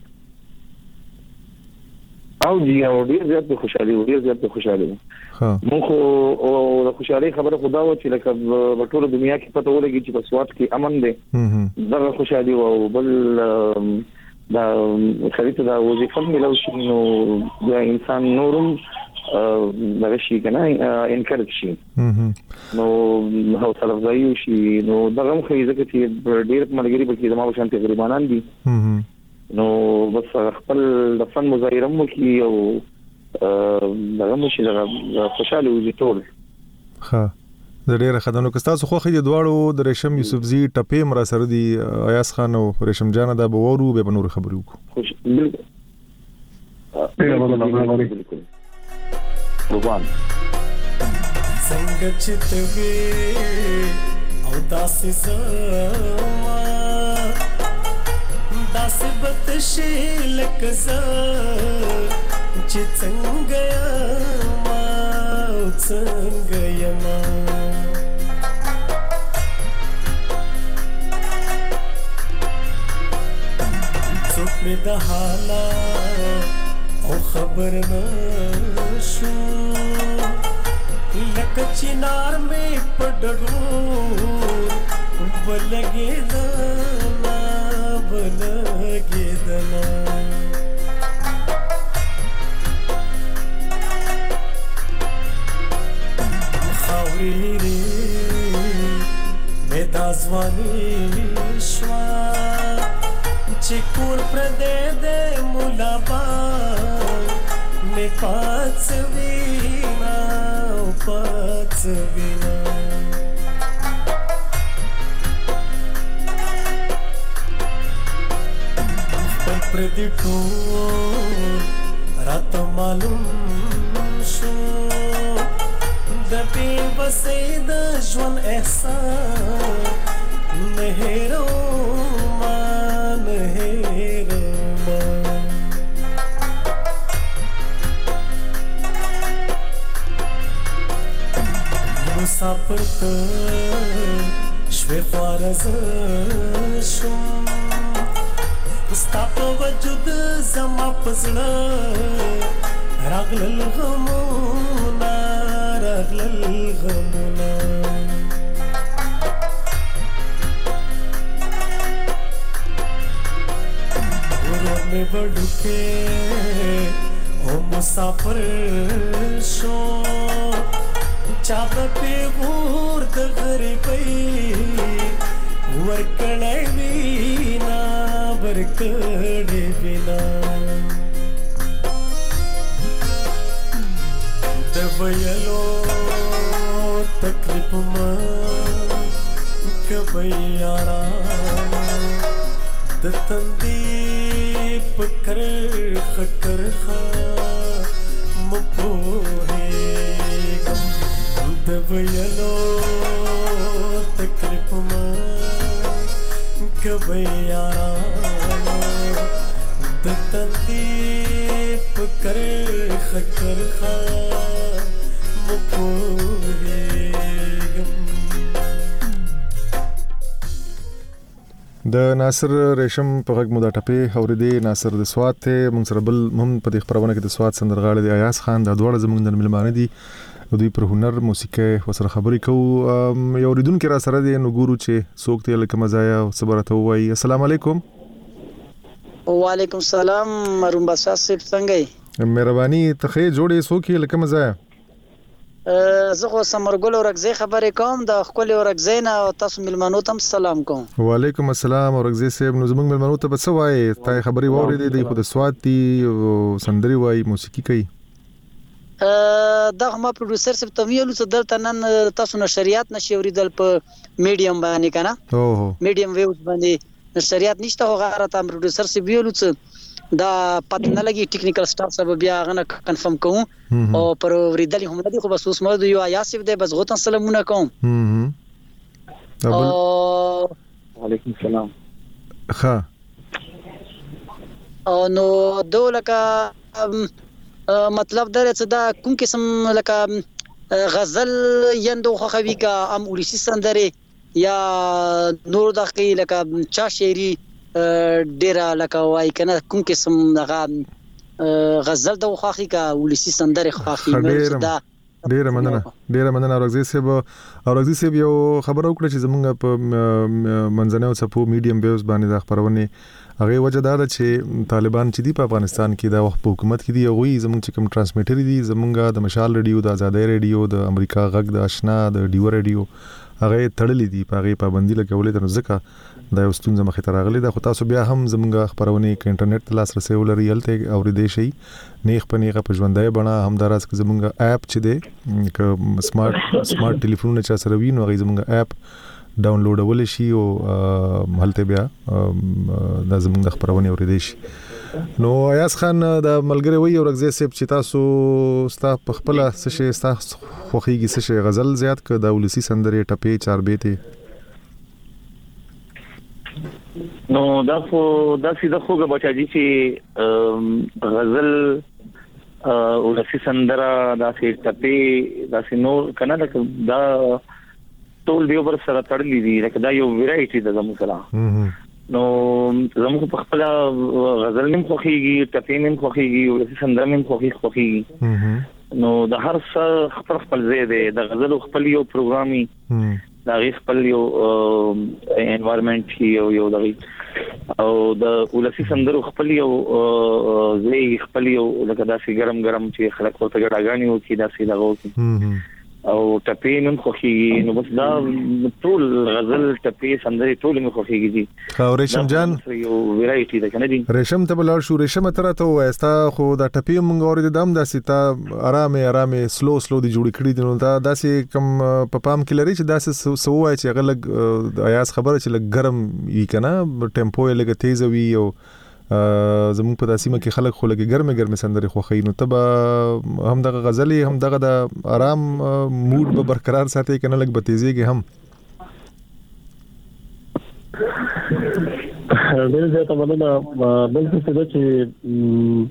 او جی او ډیر زیات خوشالي ډیر زیات خوشالي ها مو خو او د خوشالي خبره خدا و چې لکه په ټول دنیا کې پته ولګي چې په سوات کې امن دی دا خوشالي او بل دا خریته دا وظیفه ملو شي نو دا انسان نورم دغه شي کنه انکریج شي نو حوصله افزایی شي نو دغه مخې ځکه چې ډېر ملګری به کې زموږ شانتي غریبانان دي نو بس خپل د فن مظاهره مو کې او دغه مو شي دغه خوشاله وځي ټول ها د ډېر خدانو کستاسو خو خې د دواړو د ریشم یوسفزي ټپې مرا سره دی ایاس خان او ریشم جان دا به ورو به بنور خبرو کو خوش بالکل بالکل روان څنګه چې ته او داسې زما داسې بتشي لکه زه چې څنګه ما څنګه یما څوک مې د حالات او خبر نشو لکه چنار مې پډړو بلګېدنا بلګېدنا خاورې لري مې د ځواني شوا چې کور پر دې دې مولا با مې پاتې وینا پاتې وینا پر دې ټول رات معلوم شو د بې وسې د ژوند احساس نه هېرو ما نه هېرو ما مسافر ته شوې خواره زه شوم ستا په وجود زما په زړه راغلل غمونه راغلل غمونه ورور مې وډوکې او مسافر شو چا په پیغور د غریبۍ ورکړی وینا ورکړی وینا د ویلو تکلیف ما کوي یارا د تندې پکر خکر خا مپوهېږم د ویلو تکلیف ما کوي یارا د تندې پکر خکر خا د ناصر ریشم په غږ مو دا ټپې اورېدې ناصر د سواد ته موږ سره بل هم په دې خبرونه کې د سواد سندرغاړي دی ایاس خان دا دواړه زموږ د ملمانه دي دوی پر هنر موسیقي وسره خبرې کوو یو ریدونکو را سره دی نو ګورو چې څوک ته لکه مزایا او صبرته وایي السلام علیکم وعلیکم السلام مروم بادشاہ صاحب څنګه یې مهرباني ته جوړې څوک لکه مزایا زه خو سمرګل ورغزي خبرې کوم د خپل ورغزي نه تاسو ملمنو ته سلام کوم وعلیکم السلام ورغزي صاحب نو زموږ ملمنو ته بس وای ته خبرې وورې دی خو د سواد دی سندري وای موسیقي کوي دا ما پروډوسر صاحب ته ویلو چې دلته نن تاسو نشریات نشي اوریدل په میډیم باندې کنه اوه میډیم ویوز باندې نشریات نشته هغه راته پروډوسر صاحب ویلو چې دا پته نه لګي ټیکنیکل سټاف سبب بیا غنه کنفرم کوم او پر ورېدل هم نه دي خو بس اوس مو یو یاسف دی بس غوتن سلامونه کوم او وعلیکم السلام ها او نو دولکه مطلب دا چې دا کوم قسم لکه غزل یندو خوخوي کا ام اولیسی سندره یا نور دقی لکه چا شعری ډیره لکه وای کنه کوم قسم دغه غزل د خوخي کا اولیسی سندره خوخي دا ډیره مننه ډیره مننه اورغزي صاحب. اورغزي صاحب یو خبر وکړه چې زمونږ په منځنیو څپو میډیم ویوز باندې د خبرونه هغه وجه دا ده چې طالبان چې دی په افغانستان کې د وخت په حکومت کې دی هغه زمونږ چې کوم ترانسمیټر دي زمونږ د مشال رادیو د آزادۍ رادیو د امریکا غږ د آشنا د ډیو رادیو هغه تړلې دي په هغه پابندي لګولې د ځکه د یوستون زمخه تر راغلي د خو تاسو بیا هم زمونږ خبرونه کې انټرنیټ ته لاسرسي ولري هلته اورېدې شي نیخ په نیغه په ژوندۍ بڼه همداراز کې زمونږ اپ چې دی ک سمارټ سمارټ ټلیفون چې سره وینو هغه زمونږ اپ ډاونلوډول شي او هلته بیا د زمونږ خبرونه اورېدې شي. نو ایاز خان د ملګری وی اورغزي صاحب چې تاسو ستا په خپل څه شي ستا خوخيږي څه شي غزل زیات ک د ولسی سندرې ټپې چار بیته نو دا خو دا سیده خوګه بچاجي چې غزل او ولسی سندره دا سي ټپې دا سي نور کنه دا ټول دیو پر سره تړلې دي لکه دا یو ویرایټي د زموږ سره. نو زموږ په خپل غزل نیم خوخيږي ټپې نیم خوخيږي ولسی سندره نیم خوخيږي. نو د هر څه خپل خپل ځای دی د غزل خپل یو پروګرامي دا غي خپل یو انوایرنمنت یو یو دغه او د ولسی سندرو خپل یو ځای خپل یو لکه داسې ګرم ګرم چې خلک ورته ګډاګانی وو چې داسې لغو او ټپې نن خوخيږي. نو بس دا ټول غزل ټپې سندري ټول نن خوخيږي دي. خو ریشم جان یو ویرایټي ده کنه دي ریشم ته بلار شو ریشم تر ته واستا خو دا ټپې مونږ اورید دم داسې تا آرامه آرامه سلو سلو دي جوړ کړی دي. نو دا داسې کم په پام کې لري چې داسې سوای چې غلګ د ایاس خبره چې لګ ګرم وی کنه ټیمپو یې لګ تیز وی او زموږ په داسیمه کې خلک خو لګي ګرمه ګرمه سندري خوخی. نو تبا هم دغه غزلي هم دغه د آرام موډ به برقرار ساتي کنه لګ بتیزيږي هم ډېر زیاته مننه. بل څه ده چې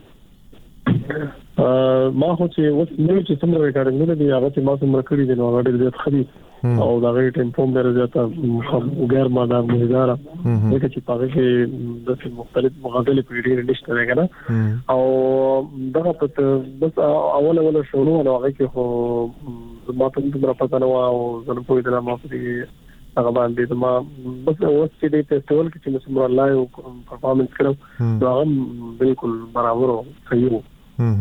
ما خو چې اوس نو چې څومره ریکارډینګونه دي هغه چې ما څومره کړی دي نو هغه ډېر زیات خري او دا غي ټیمپو ډېر زیاته غیر ماده مزیدار دغه چې پاره کې د مختلف مغازلې په ډېر نشته راغله او دغه په بس اول اول شروع نو هغه کې خو ما ته د پتا نو او زنه په دې ما په هغه باندې ما بس اوس چې د فیسټیوال کې چې څومره لایو پرفارمنس کړو دا هم بالکل برابر او صحیح وو.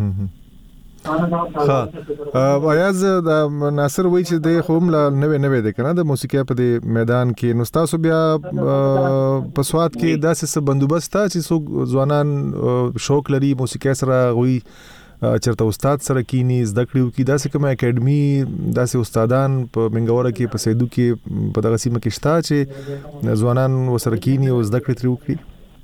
ها ایاز د ناصر وای چې د خوم لا نوې نوې ده کنه د موسیقي په دې میدان کې نو تاسو بیا په سواد کې داسې څه بندوبست چې څو ځوانان شوق لري موسیقي سره وي چرته استاد سره کینی زده کړیو کی داسې کومه اکیډمي داسې استادان په منګوره کې په سیدو کې په دغه سیمه کې شته چې ځوانان وسره کینی او زده کړی تر وکړي.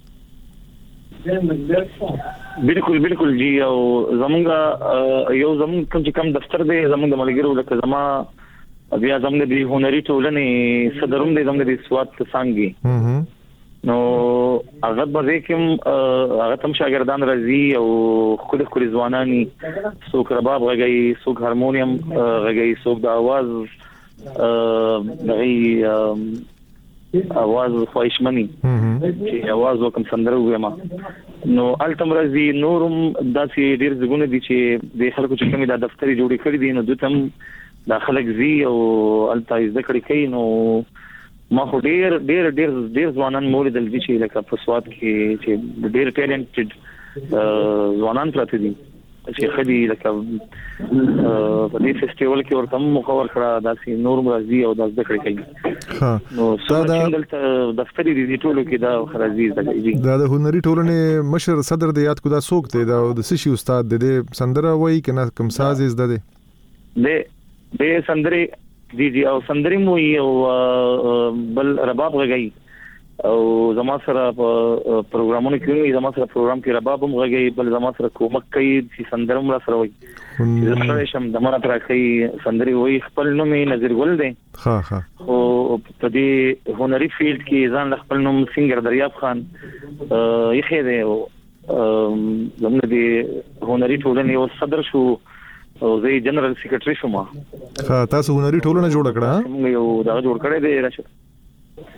بالکل بالکل جی او زمونږ یو زمونږ کوم چې کوم دفتر دی زمونږ د ملګرو لکه زما بیا زمونږ د هنري ټولنې صدروم دی زمونږ د سواد څنګه نو هغه به کوم هغه تم شاګردان راځي او خود خپل ځوانانی څوک رباب غږی څوک هارمونیم غږی څوک د आवाज دغه आवाज خوښمنی چې आवाज وکم سندره وېما نو التم راځي نورم داسې ډیر زګونه دي چې د خلکو چې کومه د دفتري جوړې کړې دي نو دتم د خلک زی او التا زده کړې کوي نو ما خو ډیر ډیر ډیر ډیر ځوانان مولد دي چې لکه په سواد کې چې ډیر ټیلنټډ ځوانان پراته دي چې خدي لکه په دې فیسټیوال کې ورته مخور کړه داسې نور مرزي او د ذکر کوي ها نو څنګه دفتري دي ټولو کې دا خرازي دا د هنري ټولنې مشر صدر د یاد کو دا څوک دی دا د سشي استاد دی سندره وای کنه کوم ساز زده دی د د سندري دي دي او سندري مو یو بل رباب غږی او زما سره په پروګرامونو کې زما سره پروګرام کې رباب هم غږی بل زما سره کومک کوي چې سندره مو سره وي چې سره شم د مره تر کوي سندري وای خپل نوم نظر ګل دی ها ها او په دې هنري فیلډ کې ځان خپل نوم سنگر دریاب خان یې خېده او زموږ د هنري ټولنې او صدر شو او زه جنرال سیکریټری شوم ها تاسو هنري ټولنه جوړ کړه موږ یو دا جوړ کړی دی راشه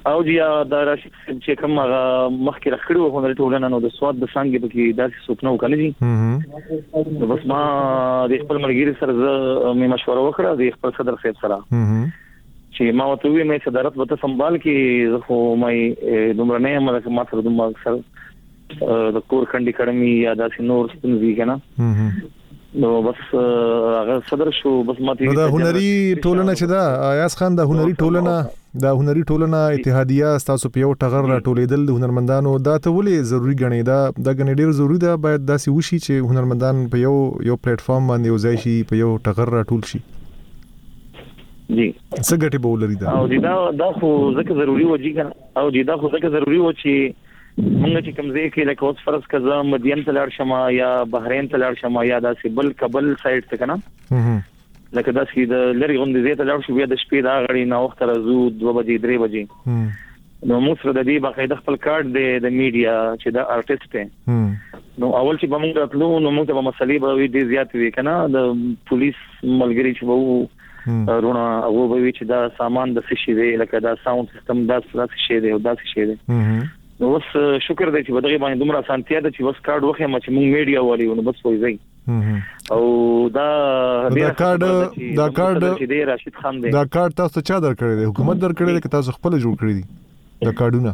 او جی دا راشد چې کوم مخکې راخړو هنري ټولنه نو د سواد د څنګه به کې داسې سپنو کنه جی نو بس ما د خپل مرګري سره مې مشوره وکړه د خپل صدر صاحب سره چې ما وته وی مې صدارت وته سنبال کې خو مې دومره نه مله ما سره دومره اکثر د کور کندي کړمي یا داسې نور ستونزې کنه نو بس هغه صدر شو بس ماته دا هنري ټولنه چې دا ایاز خان دا هنري ټولنه دا هنري ټولنه اتحادیه تاسو په یو ټغر را ټولیدل د هنرمندانو دا ته ولې ضروری غنی دا د غنی ډیر ضروری ده باید داسې وشي چې هنرمندان په یو یو پلیټ فارم باندې یو ځای شي په یو ټغر را ټول شي جی څه ګټه به ولري دا او دا دا خو ځکه ضروری و جی کنه او دا خو ځکه ضروری و چې موږ چې کوم ځای کې لکه اوس فرض کړه مدین ته لاړ شم یا بحرین ته لاړ شم یا داسې بل کابل سایډ ته کنه لکه داسې د لری غونډې ځای ته لاړ شو بیا د شپې دا غړي نو وخت راځو دوه بجې درې بجې نو موږ سره د دې باقاعده خپل کارت دی د میډیا چې دا ارټیست دی نو اول چې موږ راتلو نو موږ ته مسلې به وي ډېر زیات وي کنه د پولیس ملګری چې وو رونه او به وي چې دا سامان د څه شي دی لکه دا ساوند سیستم دا څه شي دی او دا څه شي دی نو بس شکر دی چې بدغه باندې دومره اسانتیا ده چې بس کارت وخه ما چې موږ میډیا وایو نو بس وایي او دا دا کارت دا کارت چې دی راشد خان دی دا کارت تاسو چا درکړی دی حکومت درکړی دی که تاسو خپل جوړ کړی دی دا کارتونه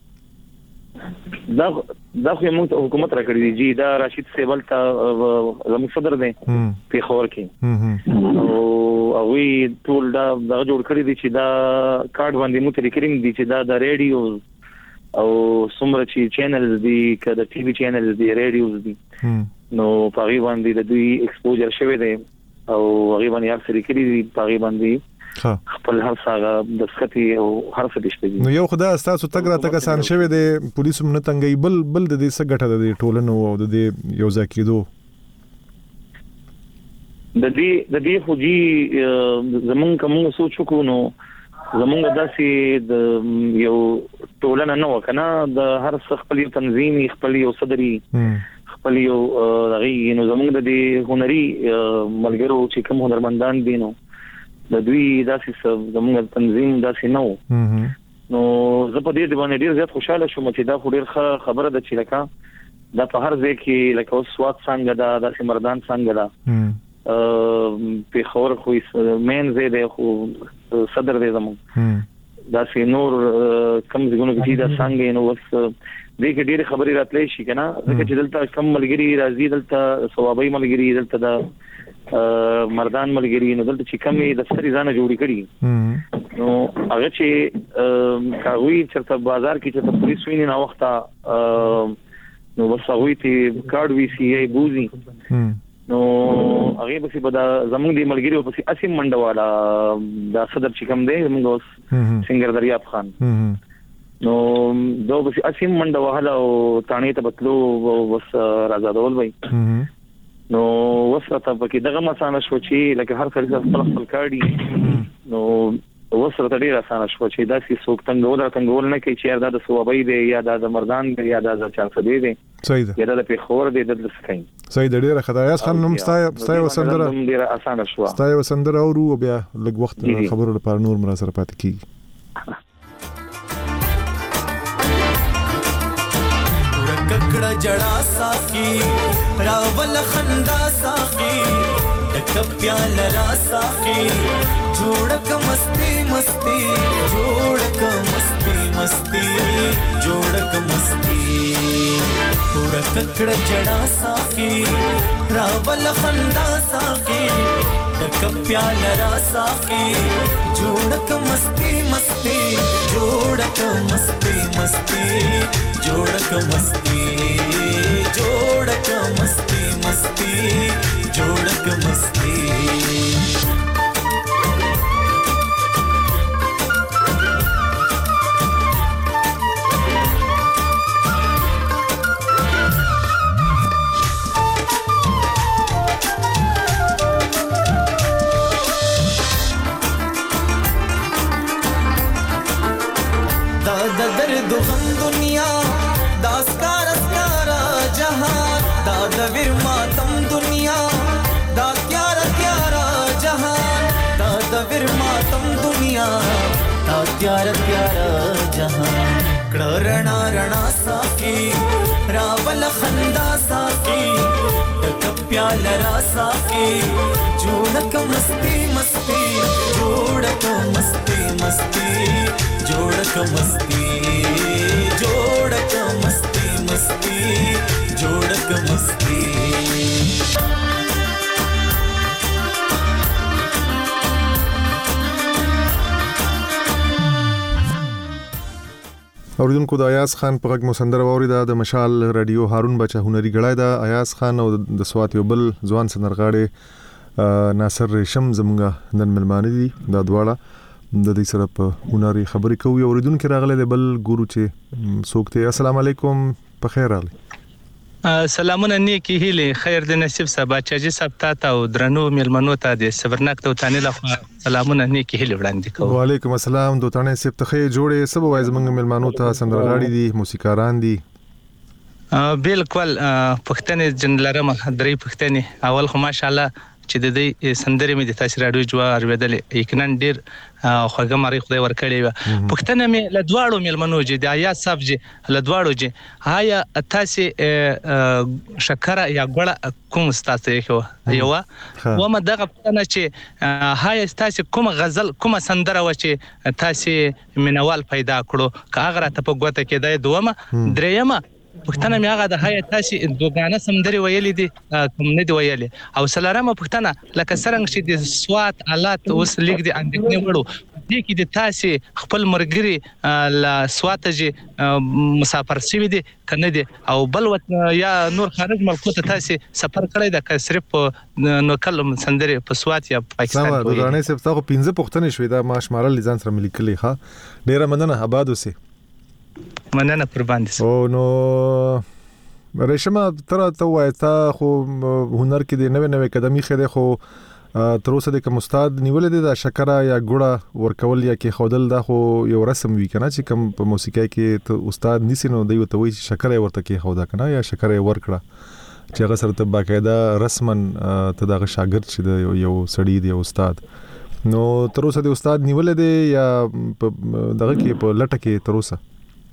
دا دا خو موږ حکومت راکړی دی جی دا راشد سیبل ته زموږ صدر دی په خور کې او او وی ټول دا دا جوړ کړی دی چې دا کارت باندې مو تل کریم دی چې دا د ریډیو او څومره چې چینلز دي کله ټي وي چینلز دي ریډیوز دي نو پاغي باندې د دوی ایکسپوجر شوی دی او هغه باندې هر څه لري دي پاغي باندې خپل هر څه د سختي او هر څه دشته دي نو یو خدای تاسو تګ را تک آسان شوی دی پولیسو نه تنګي بل بل د دې څه ګټه د ټولنو او د دې یو ځکیدو د دې د دې خو جی زمون کوم سوچ کو نو زمونږ داسې د یو ټولنه نه وکنه د هر څه خپل یو تنظیم خپل یو صدري خپل یو دغه نو زمونږ د دې هنري ملګرو چې کوم هنرمندان دي نو د دوی داسې زمونږ تنظیم داسې نه نو زه په دې باندې ډیر زیات خوشاله شوم چې دا خو ډیر خبره ده چې لکه دا په هر ځای کې لکه اوس سواد څنګه دا داسې مردان څنګه دا په خور خو مین زه دی خو صدر دی زمو دا سي نور کم زګونو کې دا څنګه نو وس دې کې ډېر خبري راتلې شي کنه ځکه چې دلته کم ملګری راځي دلته ثوابي ملګری دلته دا مردان ملګری نو دلته چې کم د سری ځانه جوړی کړي نو هغه چې کاوی چرته بازار کې چې پولیس ویني نو وخت نو بس هغه ته کارت وی سی ای بوزي نو هغه به په زمونږ دی ملګری په اسیم منډه والا دا صدر چې کوم دی موږ اوس سنگر دریاب خان نو دا به اسیم منډه والا او تانی ته بتلو وس راځادول وای نو وسره په کې دغه مسانه شو چې لکه هر څه خپل خپل کاړي نو وسره ته ډیر اسانه شو چې دا سې څوک څنګه ولا څنګه نه کوي چې دا د ثوابي دی یا د مردان دی یا د چارسدي دی صحیح ده یا د پیښور دی د لسکاین صحیح ده ډیره خدایاس خان نوم ستای ستای وسندره ډیره اسانه شو ستای وسندره او بیا لږ وخت خبرو لپاره نور مرا سره پاتې کیږي ورککړه جڑا ساقي راول خندا ساقي تک پیال را ساقي جوړک مستی مستی جوړک مستی مستی جوړک مستی ورککړه جڑا ساقي راول خندا ساقي تک پیال را ساقي جوړک مستی مستی جوړک مستی مستی جوړک مستی جوړک مستی مستی جوړک مستی دا د درد غم دنیا دا اسکار اسکارا جهان دا د ویر ماتم دنیا دا تیارا تیارا جهان دا د ویر ماتم دنیا دا प्यारा प्यारा जहान कड़ा रणा रणा साकी रावल खंदा साकी तक प्याला रा साकी जोड़क मस्ती मस्ती जोड़क मस्ती मस्ती जोड़क मस्ती जोड़क मस्ती मस्ती जोड़क मस्ती اوریدونکو د ایاز خان په غږ مو سندره واوریده د مشال رادیو هارون بچا هنري غړای دا ایاز خان او د سوات یو بل ځوان سندرغاړي ناصر ریشم زمونږ نن ملمانه دي دا دواړه د دې سره په هنري خبرې کوي اوریدونکو راغله د بل ګورو چې سوکته السلام علیکم په خیر راغلی سلامونه نیکی هیله خیر د نصیب صاحب چې صاحب تا او درنو ملمنو ته د صبرناک ته تانه له سلامونه نیکی هیله وړاندې کوم وعلیکم السلام دوتانه صاحب ته جوړې سبا وای زمونږ ملمنو ته سندرغاړي دي موسیقاران دي بالکل پښتنې جنلرم درې پښتنې اول خو ماشاءالله چې د دې سندرې مې د تاسو راډیو جوار ودل یقینا ډیر خوږه مری خدای ورکړی و پښتنه مې لدواړو ملمنو چې د آیا صاحب چې لدواړو چې هایا تاسو شکر یا ګړه کوم ستاسو یو یو و ما دغه پښتنه چې هایا تاسو کوم غزل کوم سندره و چې تاسو منوال پیدا کړو کاغره ته په ګوته کې د دومه دریمه پښتنه مې هغه د هاي تاسو دوګانه سمندري ویلې دي کوم نه دی ویلې او سلامه پښتنه لکه څنګه چې د سوات آلات اوس لیک دي اندېښنه وړو دې کې د تاسو خپل مرګري لا سوات جې مسافر شوی دي کنه دي او بل یا نور خارج ملکو ته تاسو سفر کړی دا که صرف نو کلم سندري په سوات یا پاکستان سم دوګانه سپ تاسو پنځه پښتنه شوی دا ماش مارل ځان سره ملي کلی ښه ډیره مننه آباد اوسه مننه قربان دي او نو ریشمه تر ته وای تا خو هنر کې د نوې نوې قدمي خره خو تر اوسه د کوم استاد نیول دي د شکره یا ګوړه ورکول یا کې خودل دا خو یو رسم وی کنه چې کوم په موسیقي کې ته استاد نسی نو دی ته وای شکره ورته کې خودا کنه یا شکره ورکړه چې هغه سره ته باقاعده رسمن ته دغه شاګرد چې یو سړی دی استاد نو تر اوسه د استاد نیول دي یا دغه کې په لټه کې تر اوسه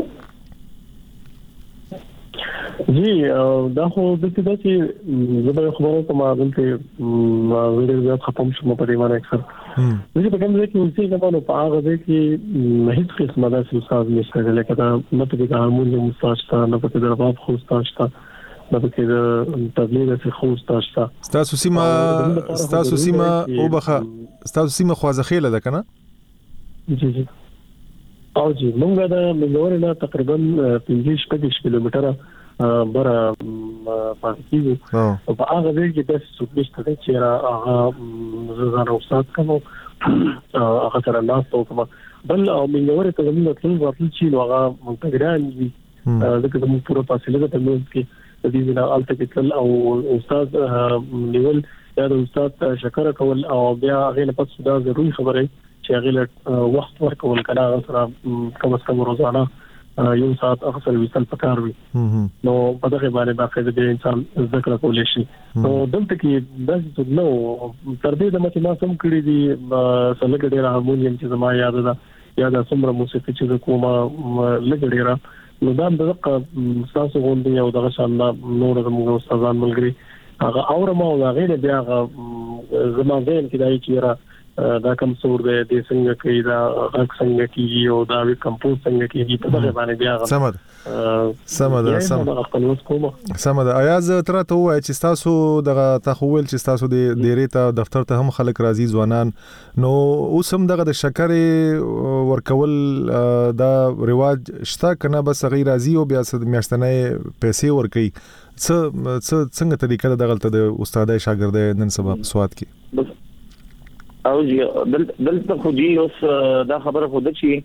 جی دا خو د دې چې زه خبره کوم دلته ویډیو زیات ختم شوم په دې باندې اکثر چې په کوم ځای کې اوسې کومه په هغه ځای کې هیڅ قسمه د استاد نشته لکه دا مته د هارمونیم استاد نه پته د رباب خو استاد نه پته د تبلیغ څخه خو استاد تاسو سیمه تاسو سیمه او بخه تاسو سیمه خوازخیله ده کنه جی جی او جی موږ دا موږ نه تقریبا پنځه شپږ کیلومتره برا پاتې کیږي او په هغه ځای کې د سوبلیشت ته چې را هغه زړه استاد کوم هغه سره ناستو کوم بل او موږ ته زموږ ټول ورته چې هغه منتګران دي لکه زموږ پوره فاصله ته موږ کې د دې نه الته کې او استاد نیول یا د استاد شکر کول او بیا هغه نه پس دا ضروري خبره چې هغه وخت ورکول کړه سره کم از کم روزانه یو ساعت اخر ویسل پکار وي نو په دغه باندې باقاعده د انسان ذکر کولای شي نو دلته کې د نو تر دې د مته ما سم کړی دي سلګ ډیر هارمونیم چې زما یاد ده یا د سمره موسیقي چې کومه لګ ډیر نو دا دغه تاسو غونډه یو دغه شان نور د موږ استادان ملګری هغه اورم او هغه بیا زما ځین کې دای چې را دا کوم څور دی د څنګه کې دا غږ څنګه کیږي او دا وی کمپوز څنګه کیږي په دغه باندې بیا سمد سمد سمد سمد ایاز تر ته وای چې تاسو دغه تخویل چې تاسو د ډیرې ته دفتر ته هم خلک راځي ځوانان نو اوس هم دغه د شکرې ورکول دا رواج شته کنه بس غیر راځي او بیا د میاشتنه پیسې ورکي څه څنګه طریقه دغه د استادای شاګرد نن سبا سواد کې او دل دلته خو دی اوس دا خبره خو د چی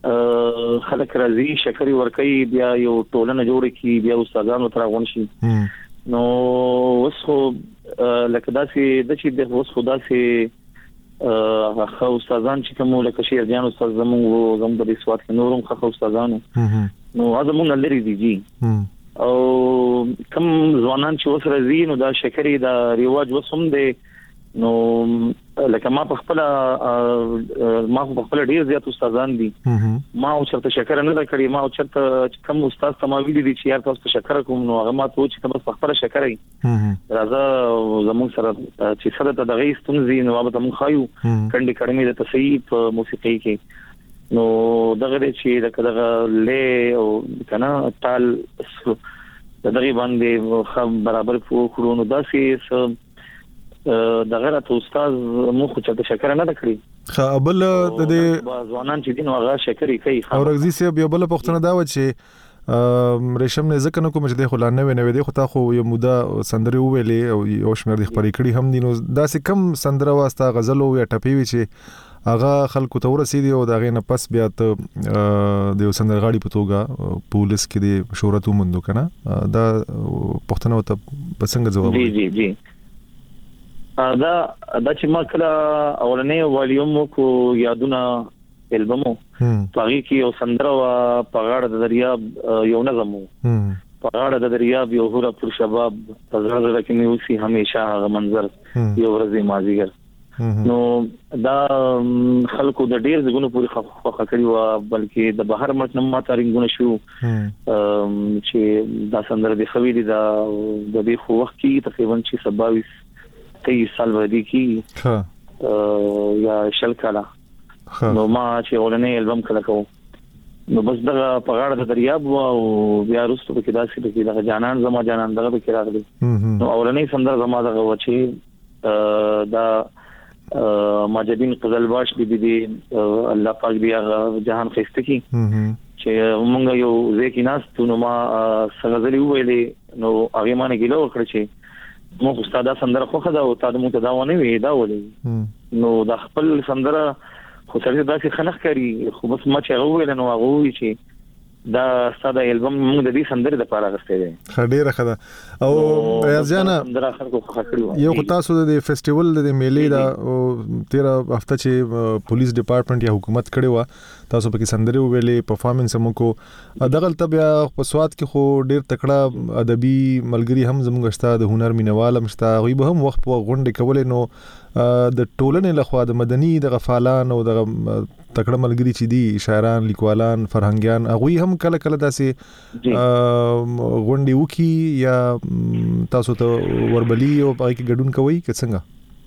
خلک راځي شکرې ورکي بیا یو ټولنه جوړ کی بیا استادانو تر غون شي نو اوس خو لکه دا چې د چی د اوس خدا سي خو استادان چې کوم لکه شي ځان استاد زموږ زموږ د سواد کې نورم خو استادانو نو زموږ لري دي جی او کوم ځوانان چې اوس راځي نو دا شکرې دا ریواج وسوم دی نو لکه ما په خپل ما په خپل ډیر زیات استادان دي ما او چرته شکر نه کړی ما او چرته کم استاد سماوي دي چې یار تاسو شکر کوم نو هغه ما ته چې تاسو په خپل شکر یې راځه زموږ سره چې سره د غي ستونزې نو به موږ خایو کندې کړمې د تصحیح په موسیقي کې نو دغه چې دغه له او کنه تال دغه باندې خام برابر فوکړو نو داسې دغه راته استاد مو خو چې شکر نه کړی خابل د دې ځوانان چې دین هغه شکر یې کوي او رغزي سي بیا بل پښتنه دا و چې ریشم نه ځکه نو کوم چې د خلانه و نه وي خو تا خو یو موده سندره ویلې او یو شمیر د خبرې کړي هم دي نو داسې کم سندره واسطه غزل او یا ټپي وي چې هغه خلکو ته ورسېدي او دا غي نه پس بیا ته د سندرغاړي په توګه پولیس کې د شهرت ومندو کنه دا پښتنه ته پسنګ جواب جی جی جی دا دا چې ما کله اولنې والیوم کو یادونه البمو پاږي کې یو سندره وا پغاړه د دریاب یو نظم پغاړه د دریاب یو هورا پر شباب پزړه کې مې اوسې همیشه هغه منظر یو ورځې مازیګر نو دا خلکو د ډیر زګونو پوری خوخه کړی و بلکې د بهر مټ نم ما تارینګونه شو چې دا سندره د خوي دي دا د دې خو وخت کې تقریبا چې سباویس تیس سال ودی کی یا شل کاله نو ما چې ولنې البم کله کو نو بس دا پغاړه د دریاب او بیا رسو کې داسې کې دا جانان زما جانان دغه کې راغلی نو اولنې سندره زما دغه و چې دا ماجدین قزلباش دي دي الله پاک بیا جهان خسته کی چې مونږ یو ځکه ناس نو ما سغزلی ویلې نو هغه مانه ګلو کړ چې مو استاد سندره خو خدا او تا مو ته دا ونه وی دا ولې نو د خپل سندره خو سره داسې خنخ کری خو بس ما چې غوول نو هغه چې دا ساده البم موږ د دې سندره د پاره غستې دي خډيره خدا او ریاضیانا سندره خلکو خو خړو یو تاسو د فیسټیوال د میلې دا تیرا هفته چې پولیس ډپارټمنټ یا حکومت کړي و تاسو په کې سندره ویلې پرفارمنس هم کو دغه تبیا په سواد کې خو ډیر تکړه ادبي ملګری هم زموږ شته د هنر مینوال هم شته غوي به هم وخت په غونډه کولې نو د ټولنې لخوا د مدني د غفالان او د تکړه ملګری چې دي شاعران لیکوالان فرهنګيان هغه هم کله کله داسې غونډې وکي یا تاسو ته وربلی او پای کې ګډون کوي که څنګه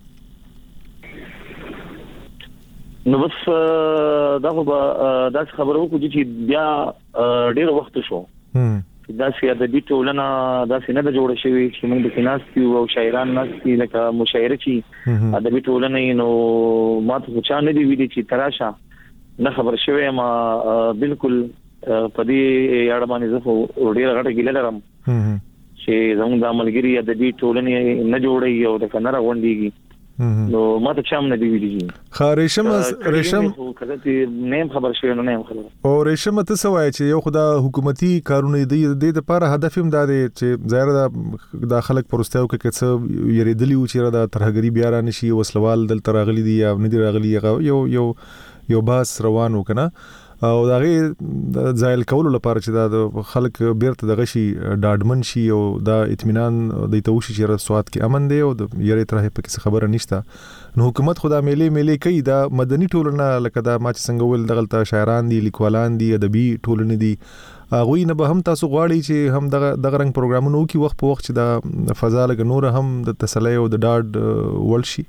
نو بس دا خو دا خبرو کو چې بیا ډیر وخت شو دا چې د دې ټولنه دا څنګه د جوړ شوی چې موږ د کیناستي او شاعران ناستي لکه مشاعره چې د دې ټولنه نو ماته څه نه دی ویلي چې تراشه نه خبر شوی ما بالکل په دې اړه باندې زه ډیر غټه ګیله لرم چې زموږ د عملګری د دې ټولنې نه جوړي او د کنره غونډيږي نو ماته چم نه دی ویلي خارشم ریشم نیم خبر شوی نو نیم خبر او ریشم ته سوای چې یو خدا حکومتي کارونه دی د لپاره هدف هم دا دی چې ظاهر د خلک پرستیو کې څه یریدلی و چې د ترهګری بیا را نشي وسلوال دل ترغلی دی یا نه دی راغلی یو یو یو باس روانو کنه او دغه ځایل کول لپاره چې دا خلک بیرته دغه شي ډاډمن شي او دا اطمینان د توشي چې رسوات کې امن دی او د یری ترې په څه خبره نشته نو حکومت خدا میلې میلې کوي دا مدني ټولنه لکه دا ما چې څنګه ول دغه شاعران دي لیکوالان دي ادبي ټولنه دي هغه نه به هم تاسو غواړي چې هم دغه دغه رنګ پروګرامونه وکي وخت په وخت چې دا فضا لګ نور هم د تسلی او د ډاډ ولشي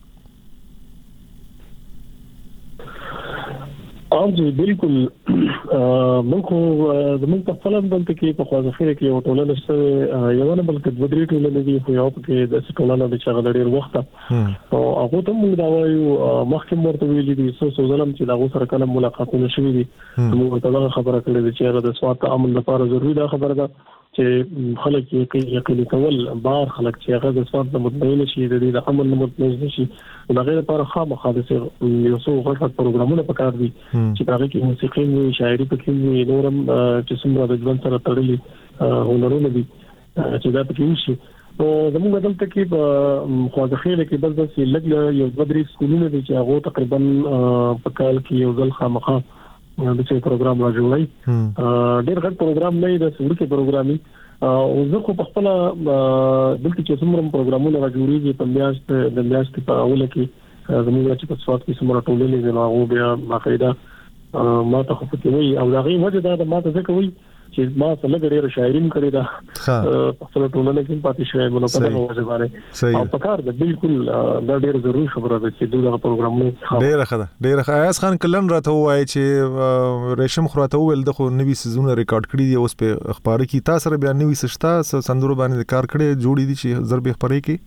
او بالکل موږ د موږ په فلم باندې کې په خواږه خیره کې یو ټولنه سره یو نه بلکې د بدري ټولنه دی خو یو په د ټولنه د چاغ ډېر وخت او هغه ته موږ دا وایو مخکې مرته ویلي دي سو سو ظلم چې هغه سره کله ملاقاتونه شوي دي موږ ته دا خبره کړې چې د سواد امن لپاره ضروري دا خبره ده چې خلک یې کوي یقین کول بار خلک چې هغه د سواد د مطمئن شي د دې د امن مطمئن شي دا غیر لپاره خامخا د یو څو غټ پروګرامونه پکار دي چې هغه کې موسیقي او شاعري پکې وي نورم چې څومره د ژوند سره تړلي هنرونه دي چې دا پکې وشي او زموږ دلته کې په خواږه خیره کې بس بس لګ یو بدري سکولونه دي چې هغه تقریبا په کال کې یو ځل خامخا د څه پروګرام راځوي ډېر غټ پروګرام نه دی د څوړ کې پروګرامي او زه خو په خپل دلته چې څومره پروګرامونه راجوړيږي په میاشت د میاشت په اوله کې زموږ چې په سواد کې څومره ټولنې دي نو هغه بیا باقاعده ما ته خو پکې وي او دا غي وجه دا ما ته څه کوي چې ما څه لګړې را شاعرین کړی دا په خپل ټولنه کې پاتې شوی مونږ په دغه وجه باندې او په کار د بالکل دا ډېر ضروري خبره ده چې دغه پروګرامونه ډېر ښه ده ډېر ښه ایاز خان کلن راته وایي چې ریشم خراته ویل د خو نوې سيزونه ریکارډ کړی دی اوس په اخبار کې تاسو سره بیا نوې سشتا سندرو باندې کار کړی جوړې دي چې ضرب خبرې کې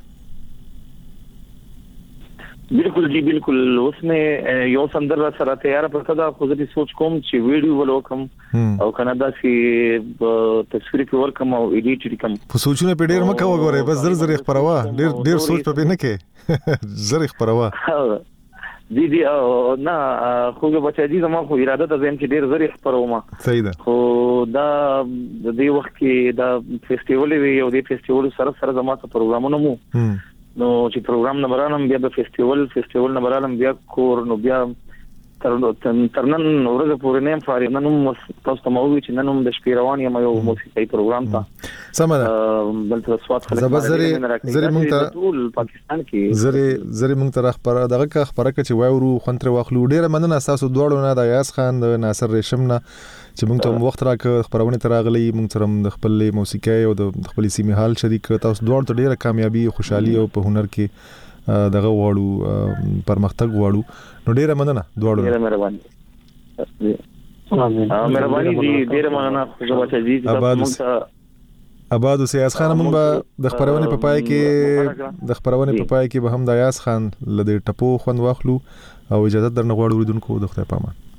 بالکل جی بالکل اوس مې یو سندر سره تیار پرته دا خو دې سوچ کوم چې ویډیو ولوکم او کنادا سي تصویر په ورکم او ایډیټ کوم په سوچونه په ډېر مکه وګورئ بس زر زر خبروا ډېر ډېر سوچ په نه کې زر خبروا دي دي نه خوګه بچا دي زما خو اراده ده زم چې ډېر زر خبروا ما صحیح ده خو دا د دې وخت کې دا فیسټیوال وی او د فیسټیوال سره سره زما څه پروګرامونه مو نو چې پروګرام نمبرانم بیا د فیسټیوال فیسټیوال نمبرانم بیا کور نو بیا تر ترنن ورځ پورې نیم فارغ نن نو تاسو ته مو چې نن نو د شپې روان یم یو موسیقي پروګرام ته سم ده بلته سواد خلک زبزري زري مونږ ته ټول پاکستان کې زري زري مونږ ته خبره دغه کا خبره چې وایو خنتر واخلو ډیره مننه تاسو دوړو نه د یاس خان د ناصر ریشم نه چې موږ ته وخت راکړ خبرونه تر اغلی موږ سره د خپل موسیقي او د خپل سیمه حال شریک تاسو دوړ ته ډیره کامیابی او خوشحالي او په هنر کې دغه واړو پرمختګ واړو نو ډیره مننه دوړو ډیره مهرباني امين مهرباني دي ډیره مننه خو بچا دي تاسو ته آباد سیاس خان مونږ د خبرونه په پای کې د خبرونه په پای کې به هم د یاس خان لدې ټپو خوند واخلو او اجازه درنه غواړو ودونکو د خدای پامان